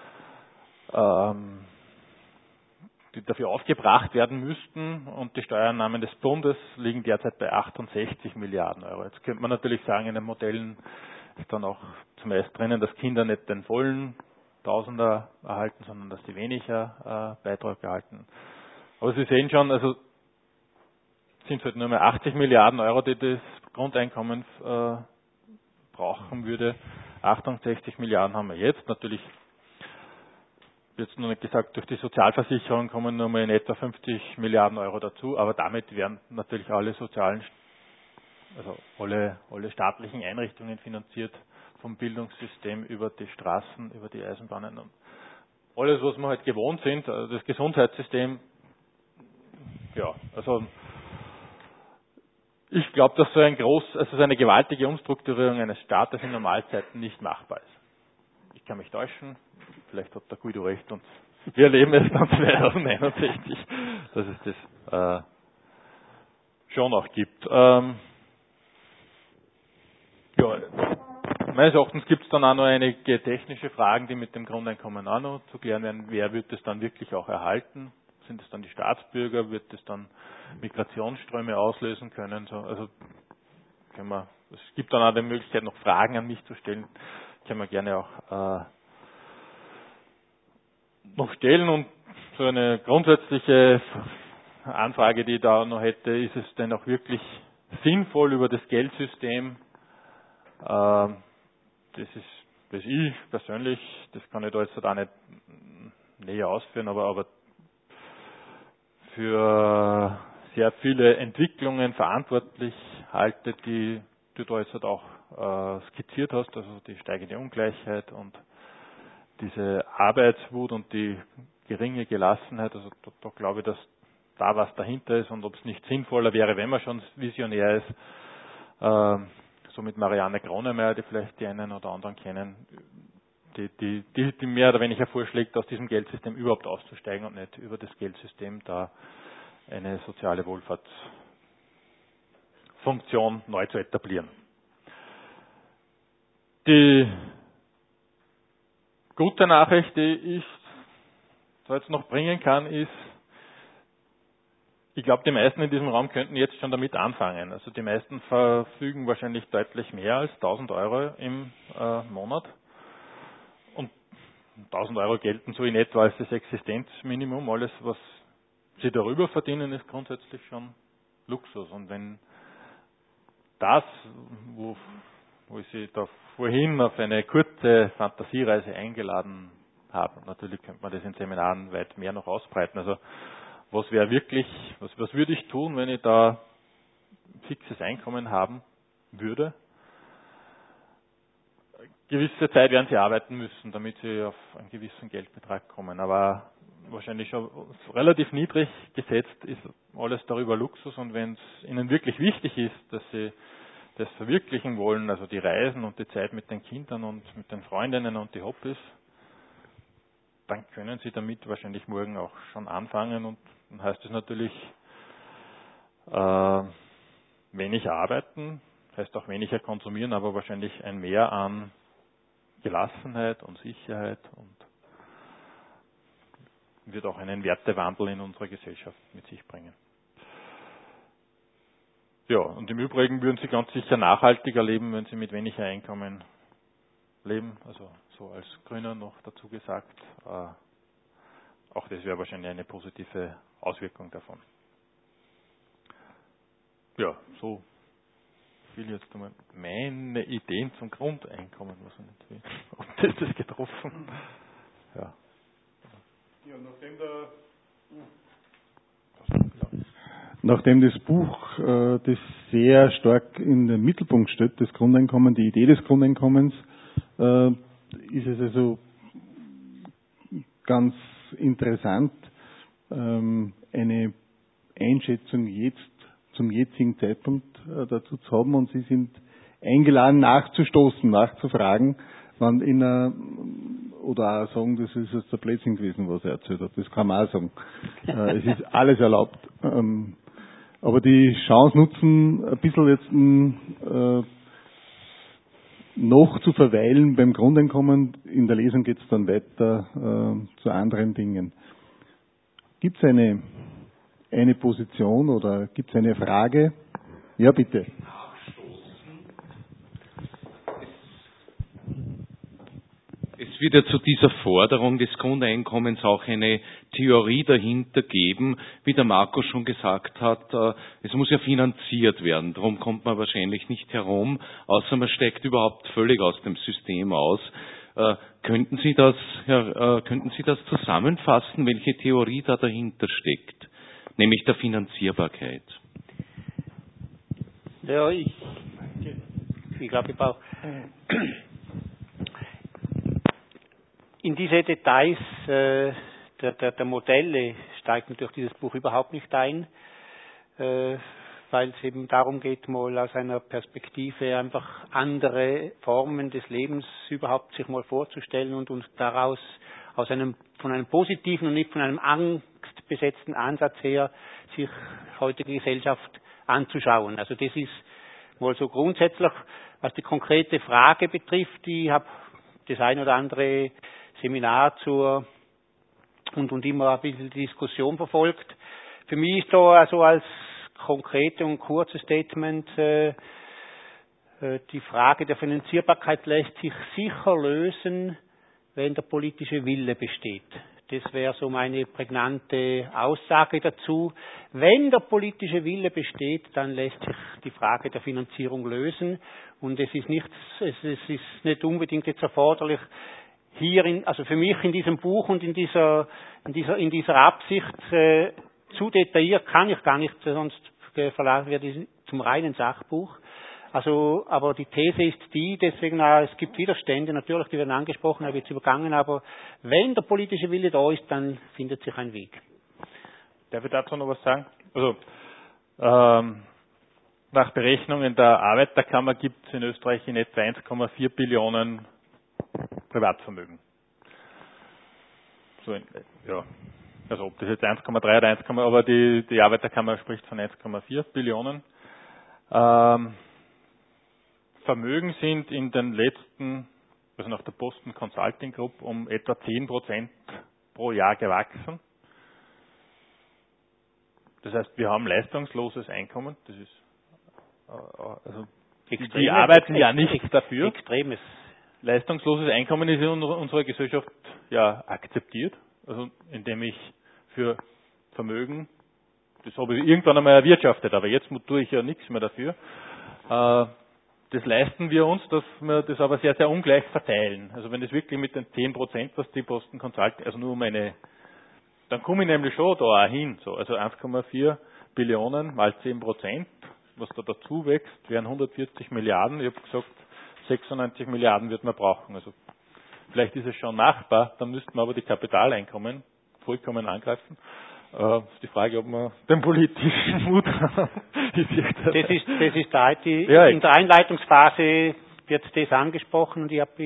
aufgebracht werden müssten, und die Steuereinnahmen des Bundes liegen derzeit bei 68 Milliarden Euro. Jetzt könnte man natürlich sagen, in den Modellen ist dann auch zumeist drinnen, dass Kinder nicht den vollen Tausender erhalten, sondern dass sie weniger Beitrag erhalten. Aber Sie sehen schon, also sind es halt nur mehr 80 Milliarden Euro, die das Grundeinkommen brauchen würde. 68 Milliarden haben wir jetzt. Natürlich wird es noch nicht gesagt, durch die Sozialversicherung kommen nur mal in etwa 50 Milliarden Euro dazu, aber damit werden natürlich alle alle staatlichen Einrichtungen finanziert, vom Bildungssystem über die Straßen, über die Eisenbahnen und alles, was wir halt gewohnt sind, das Gesundheitssystem. Ja, also ich glaube, dass so eine gewaltige Umstrukturierung eines Staates in Normalzeiten nicht machbar ist. Ich kann mich täuschen, vielleicht hat der Guido recht und wir erleben es dann 2061, dass es das schon auch gibt. Meines Erachtens gibt es dann auch noch einige technische Fragen, die mit dem Grundeinkommen auch noch zu klären werden. Wer wird es dann wirklich auch erhalten? Sind es dann die Staatsbürger? Wird es dann Migrationsströme auslösen können? Also es gibt dann auch die Möglichkeit, noch Fragen an mich zu stellen. Können wir gerne auch noch stellen. Und so eine grundsätzliche Anfrage, die ich da noch hätte, ist es denn auch wirklich sinnvoll, über das Geldsystem, das ich persönlich, das kann ich da jetzt auch nicht näher ausführen, aber für sehr viele Entwicklungen verantwortlich halte, die du da jetzt halt auch skizziert hast, also die steigende Ungleichheit und diese Arbeitswut und die geringe Gelassenheit. Also da glaube ich, dass da was dahinter ist und ob es nicht sinnvoller wäre, wenn man schon visionär ist, so mit Marianne Gronemeyer, die vielleicht die einen oder anderen kennen, die mehr oder weniger vorschlägt, aus diesem Geldsystem überhaupt auszusteigen und nicht über das Geldsystem da eine soziale Wohlfahrtsfunktion neu zu etablieren. Die gute Nachricht, die ich da jetzt noch bringen kann, ist, ich glaube, die meisten in diesem Raum könnten jetzt schon damit anfangen. Also die meisten verfügen wahrscheinlich deutlich mehr als 1.000 Euro im Monat. Und 1.000 Euro gelten so in etwa als das Existenzminimum. Alles, was sie darüber verdienen, ist grundsätzlich schon Luxus. Und wenn das, wo ich Sie da vorhin auf eine kurze Fantasiereise eingeladen habe, natürlich könnte man das in Seminaren weit mehr noch ausbreiten. Also was wäre wirklich, was würde ich tun, wenn ich da fixes Einkommen haben würde? Gewisse Zeit werden Sie arbeiten müssen, damit Sie auf einen gewissen Geldbetrag kommen. Aber wahrscheinlich schon relativ niedrig gesetzt ist alles darüber Luxus. Und wenn es Ihnen wirklich wichtig ist, dass Sie das verwirklichen wollen, also die Reisen und die Zeit mit den Kindern und mit den Freundinnen und die Hobbys, dann können Sie damit wahrscheinlich morgen auch schon anfangen. Und dann heißt es natürlich, wenig arbeiten, heißt auch weniger konsumieren, aber wahrscheinlich ein Mehr an Gelassenheit und Sicherheit und wird auch einen Wertewandel in unserer Gesellschaft mit sich bringen. Ja, und im Übrigen würden Sie ganz sicher nachhaltiger leben, wenn Sie mit weniger Einkommen leben, also so als Grüner noch dazu gesagt. Auch das wäre wahrscheinlich eine positive Auswirkung davon. Ja, so viel jetzt einmal meine Ideen zum Grundeinkommen. Was ich nicht will. Ob das getroffen? Ja. Ja, nachdem das Buch das sehr stark in den Mittelpunkt stellt, das Grundeinkommen, die Idee des Grundeinkommens, ist es also ganz interessant, eine Einschätzung jetzt zum jetzigen Zeitpunkt dazu zu haben, und Sie sind eingeladen nachzustoßen, nachzufragen, wann oder auch sagen, das ist jetzt der Blödsinn gewesen, was er erzählt hat. Das kann man auch sagen. Es ist alles erlaubt. Aber die Chance nutzen, ein bisschen jetzt noch zu verweilen beim Grundeinkommen. In der Lesung geht es dann weiter zu anderen Dingen. Gibt es eine Position oder gibt es eine Frage? Ja, bitte. Es wird ja zu dieser Forderung des Grundeinkommens auch eine Theorie dahinter geben, wie der Marco schon gesagt hat, es muss ja finanziert werden, darum kommt man wahrscheinlich nicht herum, außer man steigt überhaupt völlig aus dem System aus. Könnten Sie das zusammenfassen, welche Theorie da dahinter steckt, nämlich der Finanzierbarkeit? Ja, ich glaube, ich brauche in diese Details der Modelle steigt natürlich dieses Buch überhaupt nicht ein, weil es eben darum geht, mal aus einer Perspektive einfach andere Formen des Lebens überhaupt sich mal vorzustellen und daraus von einem positiven und nicht von einem angstbesetzten Ansatz her sich heutige Gesellschaft anzuschauen. Also das ist mal so grundsätzlich, was die konkrete Frage betrifft. Ich habe das ein oder andere Seminar und immer ein bisschen die Diskussion verfolgt. Für mich ist da also als konkrete und kurzes Statement die Frage der Finanzierbarkeit lässt sich sicher lösen, wenn der politische Wille besteht. Das wäre so meine prägnante Aussage dazu. Wenn der politische Wille besteht, dann lässt sich die Frage der Finanzierung lösen. Und es ist nicht unbedingt jetzt erforderlich, also für mich in diesem Buch und in dieser Absicht zu detailliert kann ich gar nicht, sonst verlagern wir die zum reinen Sachbuch. Also, aber die These ist die, deswegen, es gibt Widerstände, natürlich, die werden angesprochen, habe ich jetzt übergangen, aber wenn der politische Wille da ist, dann findet sich ein Weg. Darf ich dazu noch was sagen? Also, nach Berechnungen der Arbeiterkammer gibt es in Österreich in etwa 1,4 Billionen Privatvermögen. So ja, also ob das jetzt 1,3 oder 1, aber die Arbeiterkammer spricht von 1,4 Billionen. Vermögen sind in den letzten, also nach der Boston Consulting Group, um etwa 10% pro Jahr gewachsen. Das heißt, wir haben leistungsloses Einkommen. Das ist also die arbeiten ja nicht dafür. Extremes. Leistungsloses Einkommen ist in unserer Gesellschaft ja akzeptiert. Also indem ich für Vermögen, das habe ich irgendwann einmal erwirtschaftet, aber jetzt tue ich ja nichts mehr dafür. Das leisten wir uns, dass wir das aber sehr, sehr ungleich verteilen. Also wenn es wirklich mit den 10%, was die Boston Consulting, also nur dann komme ich nämlich schon da auch hin. So, also 1,4 Billionen mal 10%, was da dazu wächst, wären 140 Milliarden. Ich habe gesagt, 96 Milliarden wird man brauchen. Also vielleicht ist es schon machbar, dann müssten wir aber die Kapitaleinkommen vollkommen angreifen. Die Frage, ob man den politischen Mut haben. Das ist da in der Einleitungsphase wird das angesprochen und ihr habt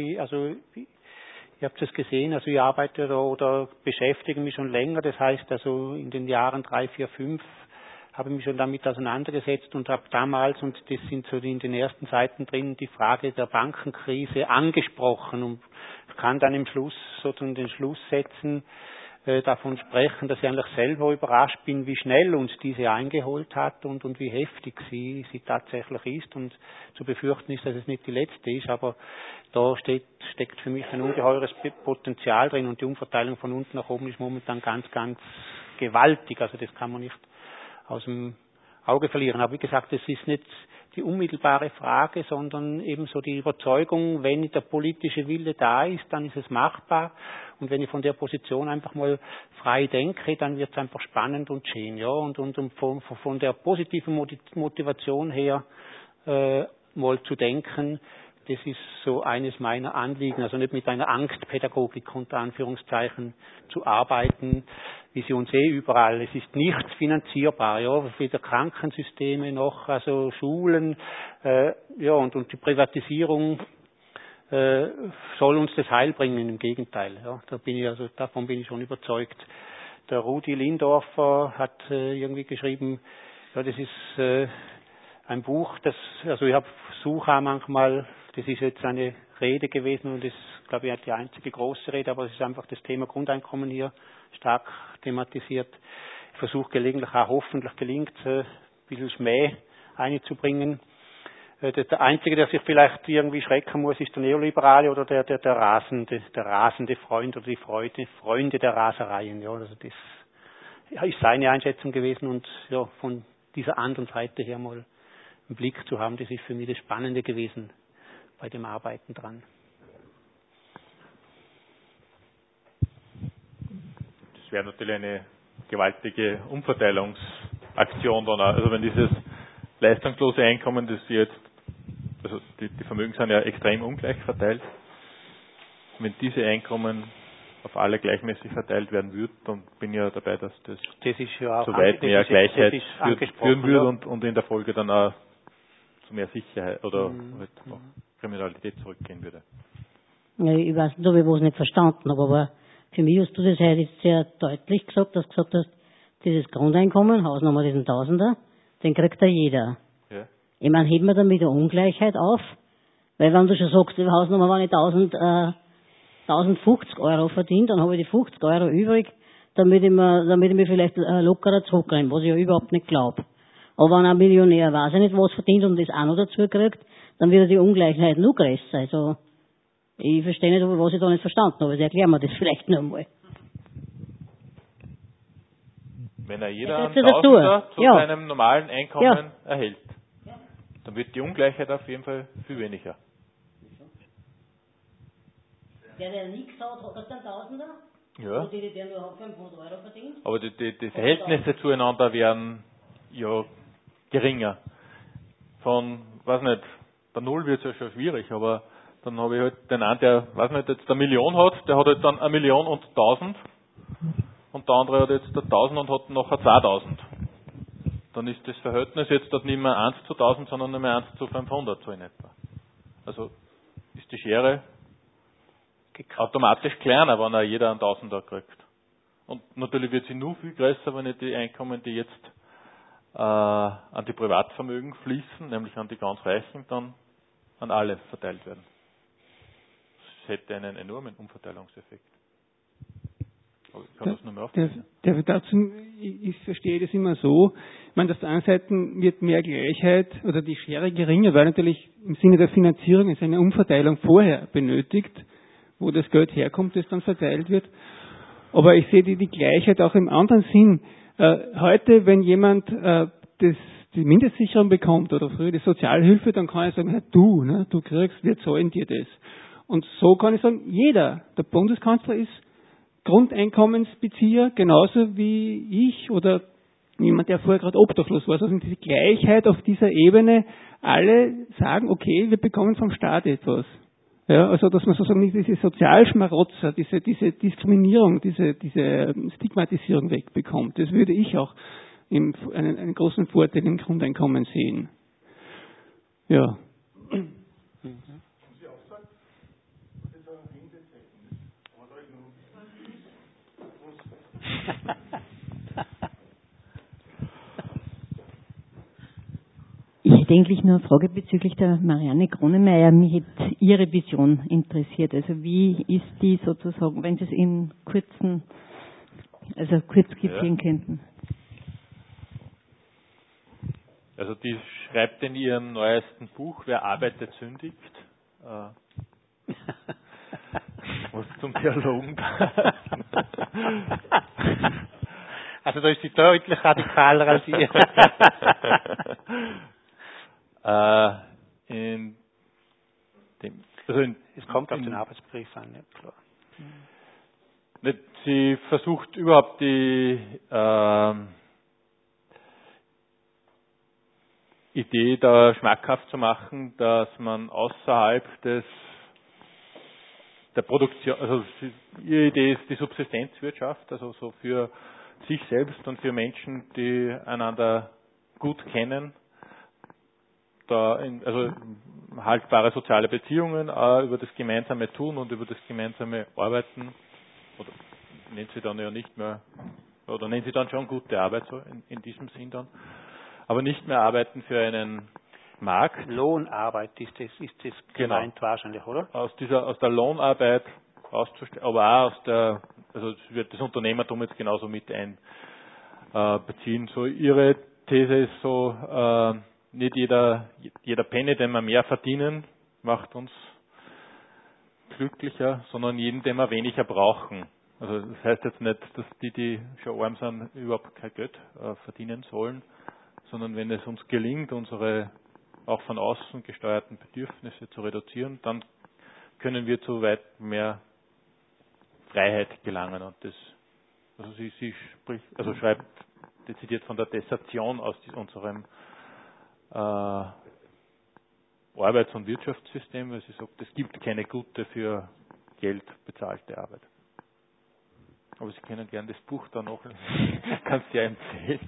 es gesehen, also ich arbeite da oder beschäftige mich schon länger, das heißt also in den Jahren 3, 4, 5 habe ich mich schon damit auseinandergesetzt und habe damals, und das sind so in den ersten Seiten drin, die Frage der Bankenkrise angesprochen und kann dann im Schluss sozusagen den Schluss setzen, davon sprechen, dass ich eigentlich selber überrascht bin, wie schnell uns diese eingeholt hat und wie heftig sie tatsächlich ist. Und zu befürchten ist, dass es nicht die letzte ist, aber da steckt für mich ein ungeheures Potenzial drin und die Umverteilung von unten nach oben ist momentan ganz, ganz gewaltig. Also das kann man nicht aus dem Auge verlieren. Aber wie gesagt, das ist nicht die unmittelbare Frage, sondern ebenso die Überzeugung, wenn der politische Wille da ist, dann ist es machbar. Und wenn ich von der Position einfach mal frei denke, dann wird es einfach spannend und schön. Ja? Und von der positiven Motivation her mal zu denken, das ist so eines meiner Anliegen, also nicht mit einer Angstpädagogik unter Anführungszeichen zu arbeiten, wie sie uns überall. Es ist nichts finanzierbar, ja, weder Krankensysteme noch, also Schulen, ja, und die Privatisierung soll uns das Heil bringen, im Gegenteil. Ja, davon bin ich schon überzeugt. Der Rudi Lindorfer hat irgendwie geschrieben, ja, das ist ein Buch, also ich suche manchmal, das ist jetzt eine Rede gewesen und das ist, glaube ich, die einzige große Rede, aber es ist einfach das Thema Grundeinkommen hier stark thematisiert. Ich versuche gelegentlich auch, hoffentlich gelingt es, ein bisschen Schmäh einzubringen. Der Einzige, der sich vielleicht irgendwie schrecken muss, ist der Neoliberale oder der rasende Freund oder die Freunde der Rasereien. Ja, also das ist seine Einschätzung gewesen und ja, von dieser anderen Seite her mal einen Blick zu haben, das ist für mich das Spannende gewesen bei dem Arbeiten dran. Das wäre natürlich eine gewaltige Umverteilungsaktion dann auch. Also wenn dieses leistungslose Einkommen, das jetzt, also die Vermögen sind ja extrem ungleich verteilt, wenn diese Einkommen auf alle gleichmäßig verteilt werden würden, dann bin ich ja dabei, dass das ist ja zu weit mehr Gleichheit führen würde und in der Folge dann auch zu mehr Sicherheit oder halt auch Kriminalität zurückgehen würde. Ja, ich weiß nicht, ob ich was nicht verstanden habe, aber für mich hast du das heute jetzt sehr deutlich gesagt, dass du gesagt hast, dieses Grundeinkommen, Hausnummer diesen Tausender, den kriegt ja jeder. Ja. Ich meine, heben wir damit eine Ungleichheit auf, weil wenn du schon sagst, die Hausnummer, wenn ich 1050 Euro verdient, dann habe ich die 50 Euro übrig, damit ich mir vielleicht lockerer zurückrenne, was ich ja überhaupt nicht glaube. Aber wenn ein Millionär, weiß ich nicht, was verdient und das auch noch dazu kriegt, dann wird die Ungleichheit noch größer. Also, ich verstehe nicht, was ich da nicht verstanden habe. Also erklären wir das vielleicht noch einmal. Wenn jeder einen Tausender zu seinem normalen Einkommen erhält, dann wird die Ungleichheit auf jeden Fall viel weniger. Der nichts hat, hat er einen Tausender? Ja. Und die nur 500 Euro verdienen. Aber die Verhältnisse zueinander werden ja geringer. Von, weiß nicht, bei Null wird es ja schon schwierig, aber dann habe ich halt den einen, der, weiß nicht, jetzt 1 Million hat, der hat halt dann 1 Million und 1000 und der andere hat jetzt 1000 und hat nachher 2000. Dann ist das Verhältnis jetzt dort nicht mehr 1 zu 1000, sondern nicht mehr 1 zu 500, so in etwa. Also ist die Schere automatisch kleiner, wenn jeder einen Tausender kriegt. Und natürlich wird sie nur viel größer, wenn die Einkommen, die jetzt an die Privatvermögen fließen, nämlich an die ganz Reichen, dann an alle verteilt werden. Das hätte einen enormen Umverteilungseffekt. Aber ich kann das nur mehr aufnehmen. Ich verstehe das immer so, ich meine, auf der einen Seite wird mehr Gleichheit oder die Schere geringer, weil natürlich im Sinne der Finanzierung ist eine Umverteilung vorher benötigt, wo das Geld herkommt, das dann verteilt wird. Aber ich sehe die Gleichheit auch im anderen Sinn. Heute, wenn jemand die Mindestsicherung bekommt oder früher die Sozialhilfe, dann kann ich sagen, du kriegst, wir zahlen dir das. Und so kann ich sagen, jeder, der Bundeskanzler ist Grundeinkommensbezieher, genauso wie ich oder jemand, der vorher gerade obdachlos war. Also diese Gleichheit auf dieser Ebene, alle sagen, okay, wir bekommen vom Staat etwas. Ja, also dass man sozusagen nicht diese Sozialschmarotzer, diese Diskriminierung, diese Stigmatisierung wegbekommt. Das würde ich auch einen großen Vorteil im Grundeinkommen sehen. Ja. Ich hätte eigentlich nur eine Frage bezüglich der Marianne Gronemeyer. Mich hätte Ihre Vision interessiert. Also wie ist die sozusagen, wenn Sie es in kurz skizzieren könnten? Also die schreibt in ihrem neuesten Buch, Wer arbeitet, sündigt. Was zum Dialogen passen. Also da ist sie deutlich radikaler als ihr. Es kommt auf den Arbeitsbrief an, ja, klar. Sie versucht überhaupt die Idee da schmackhaft zu machen, dass man außerhalb der Produktion, also ihre Idee ist die Subsistenzwirtschaft, also so für sich selbst und für Menschen, die einander gut kennen, also haltbare soziale Beziehungen über das gemeinsame Tun und über das gemeinsame Arbeiten, oder nennt sie dann ja nicht mehr, oder nennt sie dann schon gute Arbeit, so in diesem Sinn dann, aber nicht mehr arbeiten für einen Markt. Lohnarbeit ist das gemeint, genau. Wahrscheinlich, oder? Aus der Lohnarbeit auszusteigen, aber auch also wird das Unternehmertum jetzt genauso mit einbeziehen. So ihre These ist so, nicht jeder Penny, den wir mehr verdienen, macht uns glücklicher, sondern jeden, den wir weniger brauchen. Also das heißt jetzt nicht, dass die schon arm sind, überhaupt kein Geld verdienen sollen, sondern wenn es uns gelingt, unsere auch von außen gesteuerten Bedürfnisse zu reduzieren, dann können wir zu weit mehr Freiheit gelangen. Und das, also sie schreibt dezidiert von der Desertion aus unserem Arbeits- und Wirtschaftssystem, weil sie sagt, es gibt keine gute für Geld bezahlte Arbeit. Aber Sie können gerne das Buch da noch, kannst du ja empfehlen.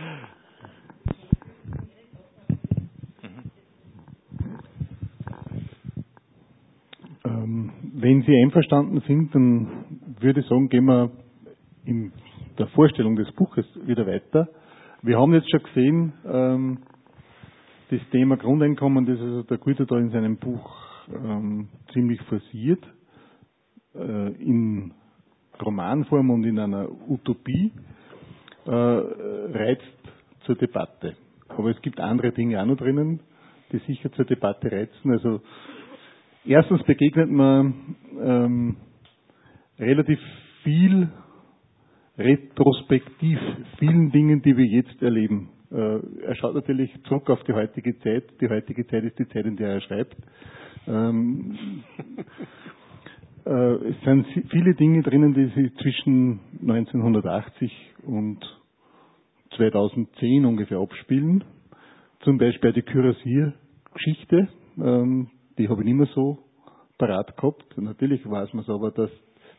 Wenn Sie einverstanden sind, dann würde ich sagen, gehen wir in der Vorstellung des Buches wieder weiter. Wir haben jetzt schon gesehen, das Thema Grundeinkommen, das also der Güter da in seinem Buch ziemlich forciert, in Romanform und in einer Utopie, reizt zur Debatte. Aber es gibt andere Dinge auch noch drinnen, die sicher zur Debatte reizen. Also erstens begegnet man relativ viel retrospektiv vielen Dingen, die wir jetzt erleben. Er schaut natürlich zurück auf die heutige Zeit. Die heutige Zeit ist die Zeit, in der er schreibt. Es sind viele Dinge drinnen, die sich zwischen 1980 und 2010 ungefähr abspielen. Zum Beispiel die Kürassier-Geschichte, die habe ich nicht mehr so parat gehabt. Natürlich weiß man es aber, dass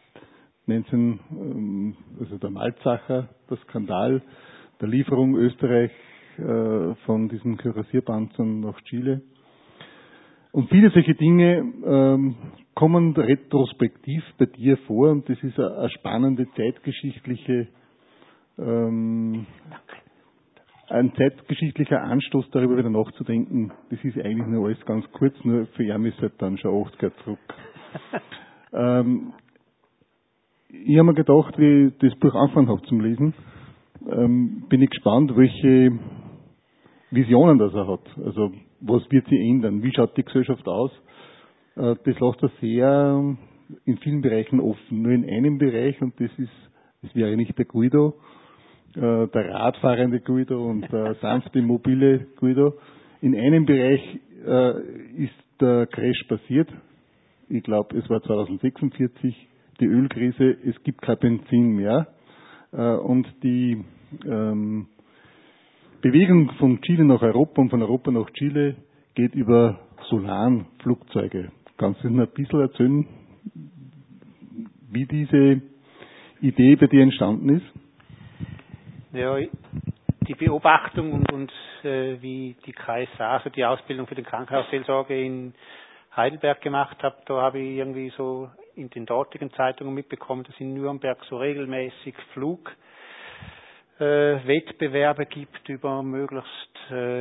also der Malzacher, der Skandal der Lieferung Österreich von diesen Kürassierpanzern nach Chile. Und viele solche Dinge kommen retrospektiv bei dir vor und das ist eine spannende zeitgeschichtliche ein zeitgeschichtlicher Anstoß, darüber wieder nachzudenken. Das ist eigentlich nur alles ganz kurz, nur für ihn ist halt dann schon 80 Jahre zurück. Ich habe mir gedacht, wie ich das Buch angefangen habe zum Lesen, bin ich gespannt, welche Visionen das er hat. Also, was wird sich ändern? Wie schaut die Gesellschaft aus? Das lässt er sehr in vielen Bereichen offen. Nur in einem Bereich, und das wäre nicht der Guido, der radfahrende Guido und der sanfte, mobile Guido. In einem Bereich ist der Crash passiert. Ich glaube, es war 2046, die Ölkrise. Es gibt kein Benzin mehr. Und die Bewegung von Chile nach Europa und von Europa nach Chile geht über Solan-Flugzeuge. Kannst du uns ein bisschen erzählen, wie diese Idee bei dir entstanden ist? Ja, die Beobachtung und wie die KSA, also die Ausbildung für den Krankenhausseelsorge in Heidelberg gemacht habe, da habe ich irgendwie so in den dortigen Zeitungen mitbekommen, dass in Nürnberg so regelmäßig Flugwettbewerbe gibt über möglichst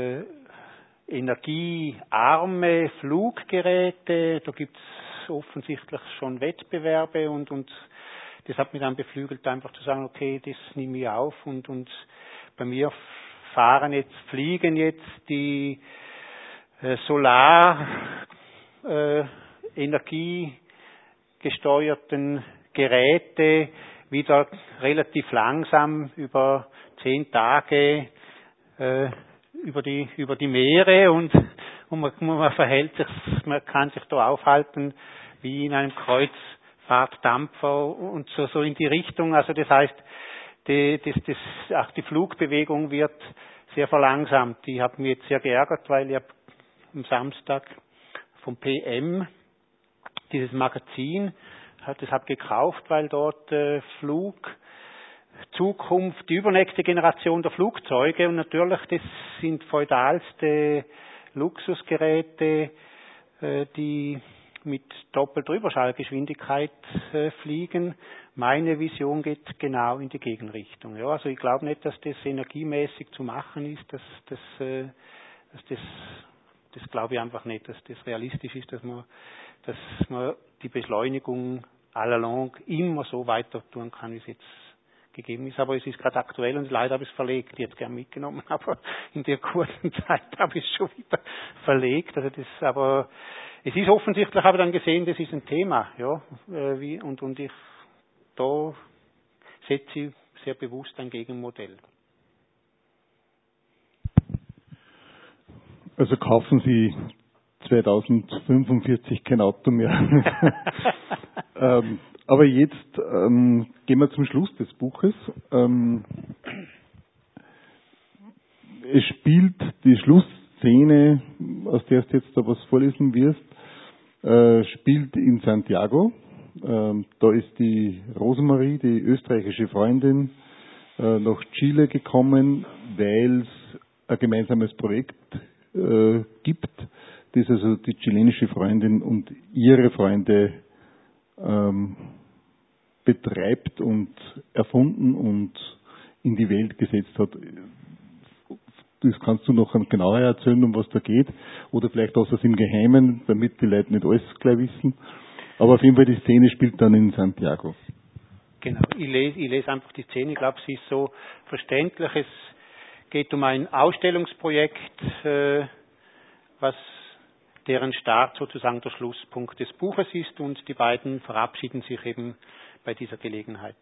energiearme Fluggeräte. Da gibt es offensichtlich schon Wettbewerbe und das hat mich dann beflügelt, einfach zu sagen, okay, das nehme ich auf und bei mir fliegen jetzt die Solarenergiegesteuerten Geräte wieder relativ langsam über 10 Tage über die Meere und man verhält sich, man kann sich da aufhalten wie in einem Kreuzfahrtdampfer und so in die Richtung. Also das heißt, auch die Flugbbewegung wird sehr verlangsamt. Ich habe mich jetzt sehr geärgert, weil ich am Samstag vom PM dieses Magazin, das habe gekauft, weil dort Zukunft, die übernächste Generation der Flugzeuge und natürlich, das sind feudalste Luxusgeräte, die mit doppelter Überschallgeschwindigkeit fliegen. Meine Vision geht genau in die Gegenrichtung. Ja, also ich glaube nicht, dass das energiemäßig zu machen ist, das glaube ich einfach nicht, dass das realistisch ist, dass man die Beschleunigung à la longue immer so weiter tun kann, wie es jetzt gegeben ist. Aber es ist gerade aktuell und leider habe ich es verlegt. Ich hätte es gerne mitgenommen, aber in der kurzen Zeit habe ich es schon wieder verlegt. Also aber es ist offensichtlich, habe ich dann gesehen, das ist ein Thema, ja, und ich da setze ich sehr bewusst ein Gegenmodell. Also kaufen Sie 2045 kein Auto mehr. Aber jetzt gehen wir zum Schluss des Buches. Es spielt die Schlussszene, aus der du jetzt da was vorlesen wirst, spielt in Santiago. Da ist die Rosemarie, die österreichische Freundin, nach Chile gekommen, weil es ein gemeinsames Projekt gibt, das also die chilenische Freundin und ihre Freunde betreibt und erfunden und in die Welt gesetzt hat. Das kannst du noch genauer erzählen, um was da geht. Oder vielleicht auch das im Geheimen, damit die Leute nicht alles gleich wissen. Aber auf jeden Fall, die Szene spielt dann in Santiago. Genau, ich lese einfach die Szene. Ich glaube, sie ist so verständlich. Es geht um ein Ausstellungsprojekt, deren Start sozusagen der Schlusspunkt des Buches ist und die beiden verabschieden sich eben bei dieser Gelegenheit.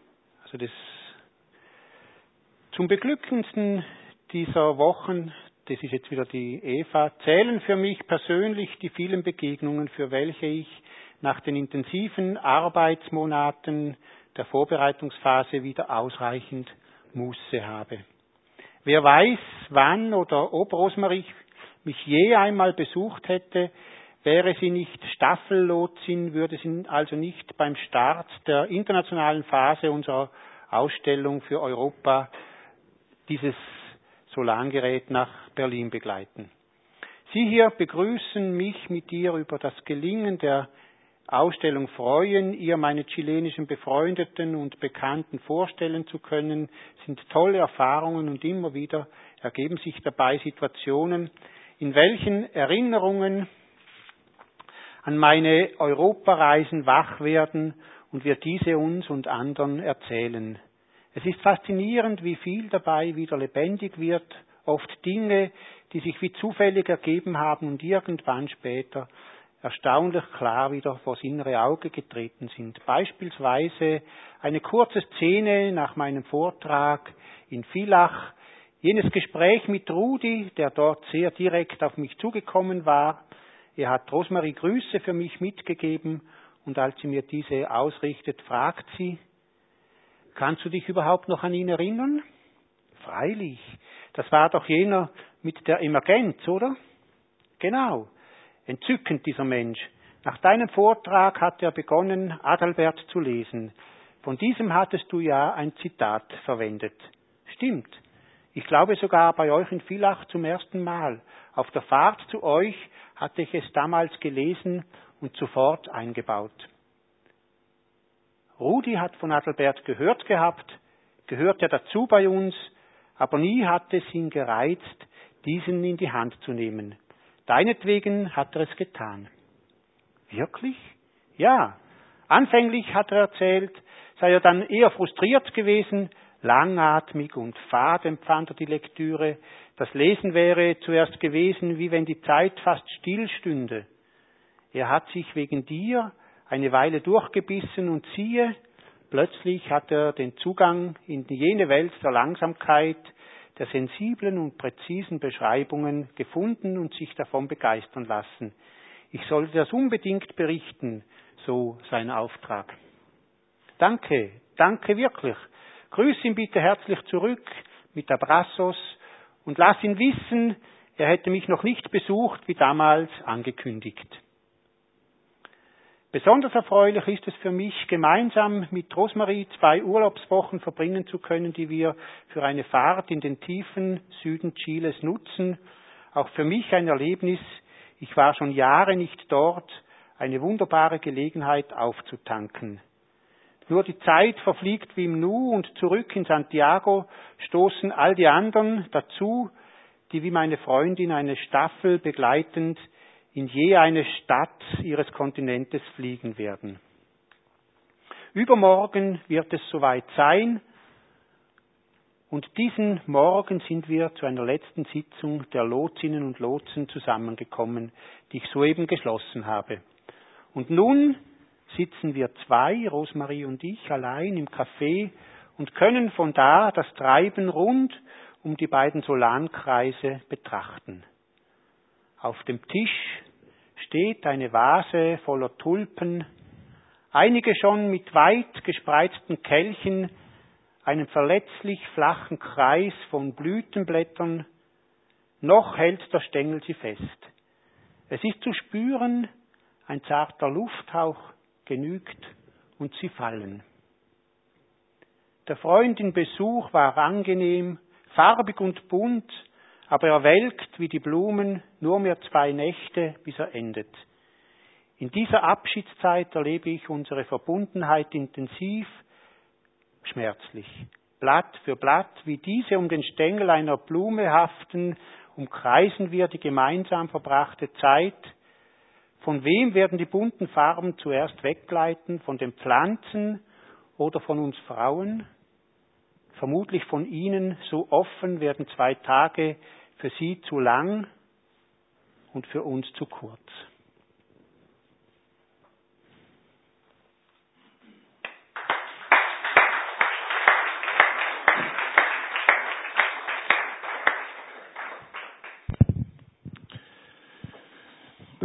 Also zum Beglückendsten dieser Wochen das ist jetzt wieder die Eva, zählen für mich persönlich die vielen Begegnungen, für welche ich nach den intensiven Arbeitsmonaten der Vorbereitungsphase wieder ausreichend Muße habe. Wer weiß, wann oder ob Rosmarie mich je einmal besucht hätte, wäre sie nicht Staffellotsin, würde sie also nicht beim Start der internationalen Phase unserer Ausstellung für Europa dieses Solargerät nach Berlin begleiten. Sie hier begrüßen mich mit ihr über das Gelingen der Ausstellung freuen, ihr meine chilenischen Befreundeten und Bekannten vorstellen zu können, sind tolle Erfahrungen und immer wieder ergeben sich dabei Situationen, in welchen Erinnerungen an meine Europareisen wach werden und wir diese uns und anderen erzählen. Es ist faszinierend, wie viel dabei wieder lebendig wird, oft Dinge, die sich wie zufällig ergeben haben und irgendwann später erstaunlich klar wieder vors innere Auge getreten sind. Beispielsweise eine kurze Szene nach meinem Vortrag in Villach, jenes Gespräch mit Rudi, der dort sehr direkt auf mich zugekommen war. Er hat Rosmarie Grüße für mich mitgegeben und als sie mir diese ausrichtet, fragt sie, kannst du dich überhaupt noch an ihn erinnern? Freilich, das war doch jener mit der Emergenz, oder? Genau. Entzückend, dieser Mensch. Nach deinem Vortrag hat er begonnen, Adalbert zu lesen. Von diesem hattest du ja ein Zitat verwendet. Stimmt. Ich glaube sogar bei euch in Villach zum ersten Mal. Auf der Fahrt zu euch hatte ich es damals gelesen und sofort eingebaut. Rudi hat von Adalbert gehört gehabt, gehört er dazu bei uns, aber nie hat es ihn gereizt, diesen in die Hand zu nehmen. Deinetwegen hat er es getan. Wirklich? Ja. Anfänglich, hat er erzählt, sei er dann eher frustriert gewesen, langatmig und fad empfand er die Lektüre. Das Lesen wäre zuerst gewesen, wie wenn die Zeit fast still stünde. Er hat sich wegen dir eine Weile durchgebissen und siehe, plötzlich hat er den Zugang in jene Welt der Langsamkeit, der sensiblen und präzisen Beschreibungen gefunden und sich davon begeistern lassen. Ich sollte das unbedingt berichten, so sein Auftrag. Danke wirklich. Grüß ihn bitte herzlich zurück mit Abrazos und lass ihn wissen, er hätte mich noch nicht besucht, wie damals angekündigt. Besonders erfreulich ist es für mich, gemeinsam mit Rosmarie 2 Urlaubswochen verbringen zu können, die wir für eine Fahrt in den tiefen Süden Chiles nutzen. Auch für mich ein Erlebnis. Ich war schon Jahre nicht dort. Eine wunderbare Gelegenheit aufzutanken. Nur die Zeit verfliegt wie im Nu und zurück in Santiago stoßen all die anderen dazu, die wie meine Freundin eine Staffel begleitend in je eine Stadt ihres Kontinentes fliegen werden. Übermorgen wird es soweit sein und diesen Morgen sind wir zu einer letzten Sitzung der Lotsinnen und Lotsen zusammengekommen, die ich soeben geschlossen habe. Und nun sitzen wir 2, Rosmarie und ich, allein im Café und können von da das Treiben rund um die beiden Solankreise betrachten. Auf dem Tisch steht eine Vase voller Tulpen, einige schon mit weit gespreizten Kelchen, einem verletzlich flachen Kreis von Blütenblättern, noch hält der Stängel sie fest. Es ist zu spüren, ein zarter Lufthauch genügt und sie fallen. Der Freundin Besuch war angenehm, farbig und bunt, aber er welkt wie die Blumen nur mehr 2 Nächte, bis er endet. In dieser Abschiedszeit erlebe ich unsere Verbundenheit intensiv, schmerzlich. Blatt für Blatt, wie diese um den Stängel einer Blume haften, umkreisen wir die gemeinsam verbrachte Zeit. Von wem werden die bunten Farben zuerst weggleiten? Von den Pflanzen oder von uns Frauen? Vermutlich von ihnen. So offen werden 2 Tage für sie zu lang und für uns zu kurz.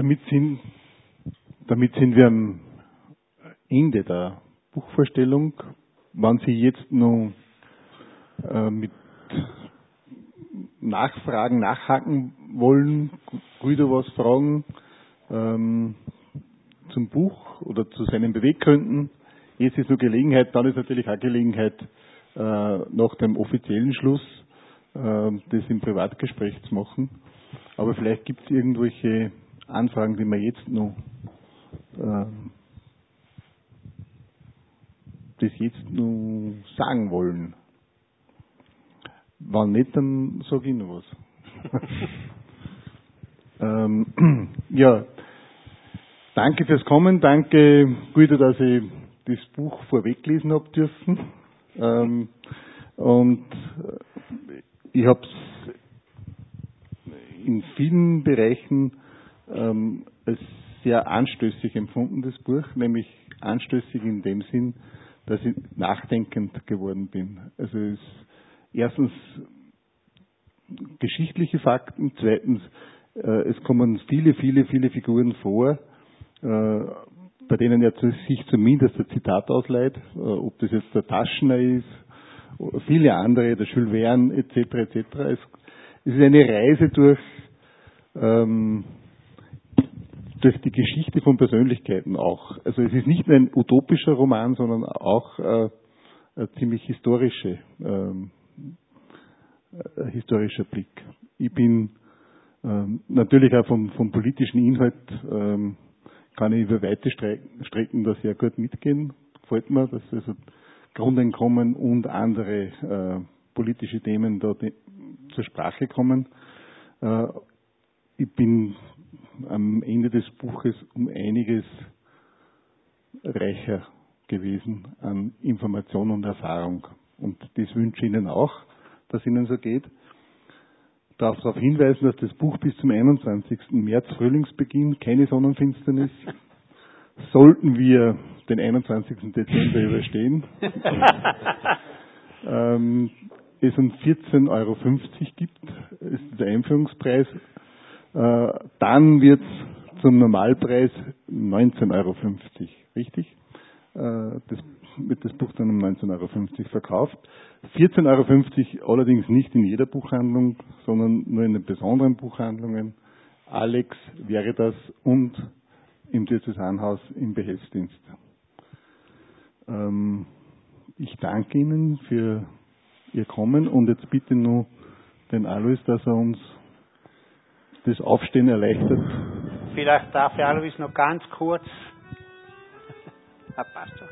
damit sind wir am Ende der Buchvorstellung. Wenn Sie jetzt noch mit Nachfragen, nachhaken wollen, wieder was fragen zum Buch oder zu seinen Beweggründen, jetzt ist noch Gelegenheit, dann ist natürlich auch Gelegenheit, nach dem offiziellen Schluss das im Privatgespräch zu machen. Aber vielleicht gibt es irgendwelche Anfragen, die wir jetzt noch sagen wollen. Wenn nicht, dann sage ich noch was. Ja, danke fürs Kommen, danke Guido, dass ich das Buch vorweglesen habe dürfen. Und ich habe es in vielen Bereichen als sehr anstößig empfunden, das Buch, nämlich anstößig in dem Sinn, dass ich nachdenkend geworden bin. Also es erstens geschichtliche Fakten, zweitens es kommen viele Figuren vor, bei denen er sich zumindest ein Zitat ausleiht, ob das jetzt der Taschener ist, viele andere, der Jules Verne etc. Es ist eine Reise durch die Geschichte von Persönlichkeiten auch. Also es ist nicht nur ein utopischer Roman, sondern auch ein ziemlich historischer Blick. Ich bin natürlich auch vom politischen Inhalt kann ich über weite Strecken da sehr gut mitgehen. Gefällt mir, dass also Grundeinkommen und andere politische Themen da zur Sprache kommen. Ich bin am Ende des Buches um einiges reicher gewesen an Information und Erfahrung. Und das wünsche ich Ihnen auch, dass Ihnen so geht. Ich darf darauf hinweisen, dass das Buch bis zum 21. März Frühlingsbeginn, keine Sonnenfinsternis, sollten wir den 21. Dezember überstehen, es um 14,50 Euro gibt, ist der Einführungspreis. Dann wird es zum Normalpreis 19,50 Euro, richtig? Wird das Buch dann um 19,50 Euro verkauft. 14,50 Euro allerdings nicht in jeder Buchhandlung, sondern nur in den besonderen Buchhandlungen. Alex, Veritas und im Diözesanhaus im Behelfsdienst. Ich danke Ihnen für Ihr Kommen und jetzt bitte nur den Alois, dass er uns das Aufstehen erleichtert. Vielleicht darf ich Alois noch ganz kurz. Herr Pastor.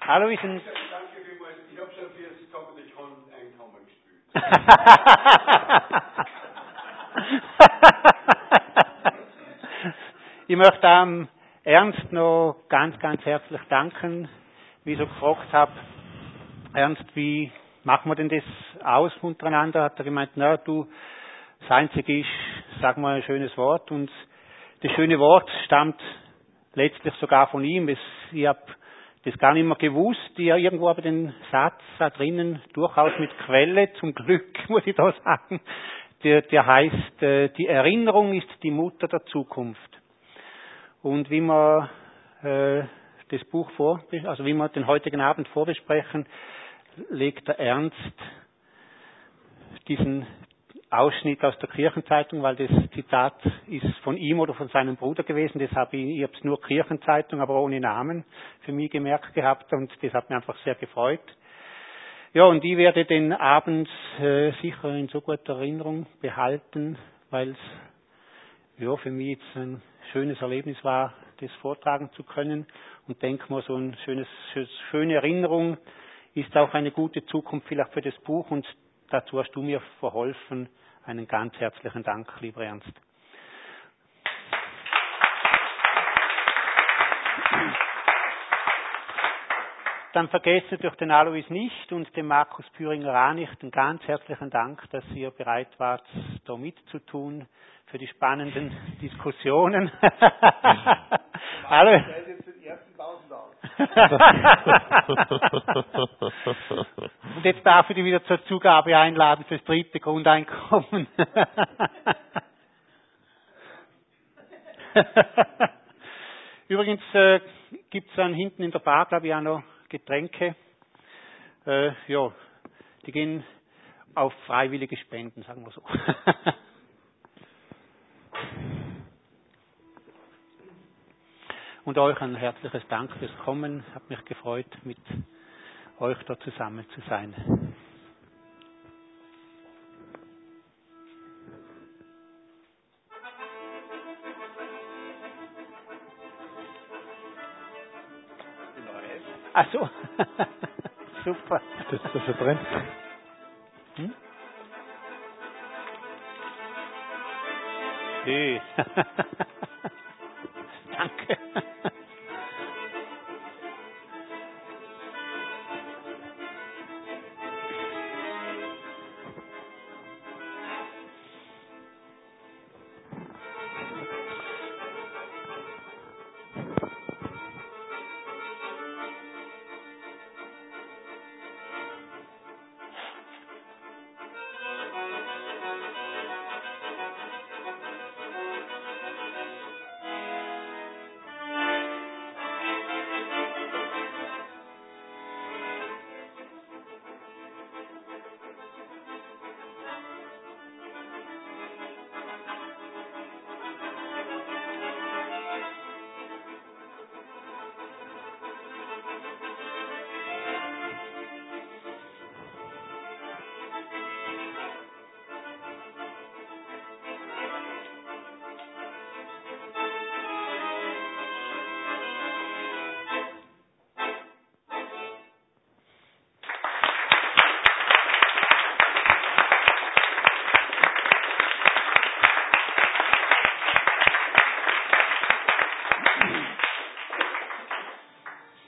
Alois, Danke vielmals. Ich habe schon für das Comedy-Con-Einkommen gespielt. Ich möchte Ernst noch ganz, ganz herzlich danken, wie ich so gefragt habe. Ernst, wie machen wir denn das aus untereinander? Hat er gemeint, na du, das Einzige ist, sag mal ein schönes Wort. Und das schöne Wort stammt letztlich sogar von ihm. Ich habe das gar nicht mehr gewusst. Ich habe irgendwo aber den Satz da drinnen, durchaus mit Quelle, zum Glück, muss ich da sagen. Der heißt, die Erinnerung ist die Mutter der Zukunft. Und wie wir das Buch wie wir den heutigen Abend vorbesprechen, legt der Ernst diesen Ausschnitt aus der Kirchenzeitung, weil das Zitat ist von ihm oder von seinem Bruder gewesen. Ich habe es nur Kirchenzeitung, aber ohne Namen für mich gemerkt gehabt und das hat mich einfach sehr gefreut. Ja, und ich werde den Abend sicher in so guter Erinnerung behalten, weil es für mich jetzt ein schönes Erlebnis war, das vortragen zu können und denke mal, so eine schöne Erinnerung ist auch eine gute Zukunft vielleicht für das Buch und dazu hast du mir verholfen. Einen ganz herzlichen Dank, lieber Ernst. Dann vergesst natürlich den Alois nicht und den Markus Püringer auch nicht. Einen ganz herzlichen Dank, dass ihr bereit wart, da mitzutun für die spannenden Diskussionen. Alle. Und jetzt darf ich dich wieder zur Zugabe einladen fürs dritte Grundeinkommen. Übrigens gibt es dann hinten in der Bar, glaube ich, auch noch Getränke. Die gehen auf freiwillige Spenden, sagen wir so. Und euch ein herzliches Dank fürs Kommen. Hat mich gefreut, mit euch da zusammen zu sein. Ach so. Super. Das ist so verbrennt. Hm? Hey. Danke.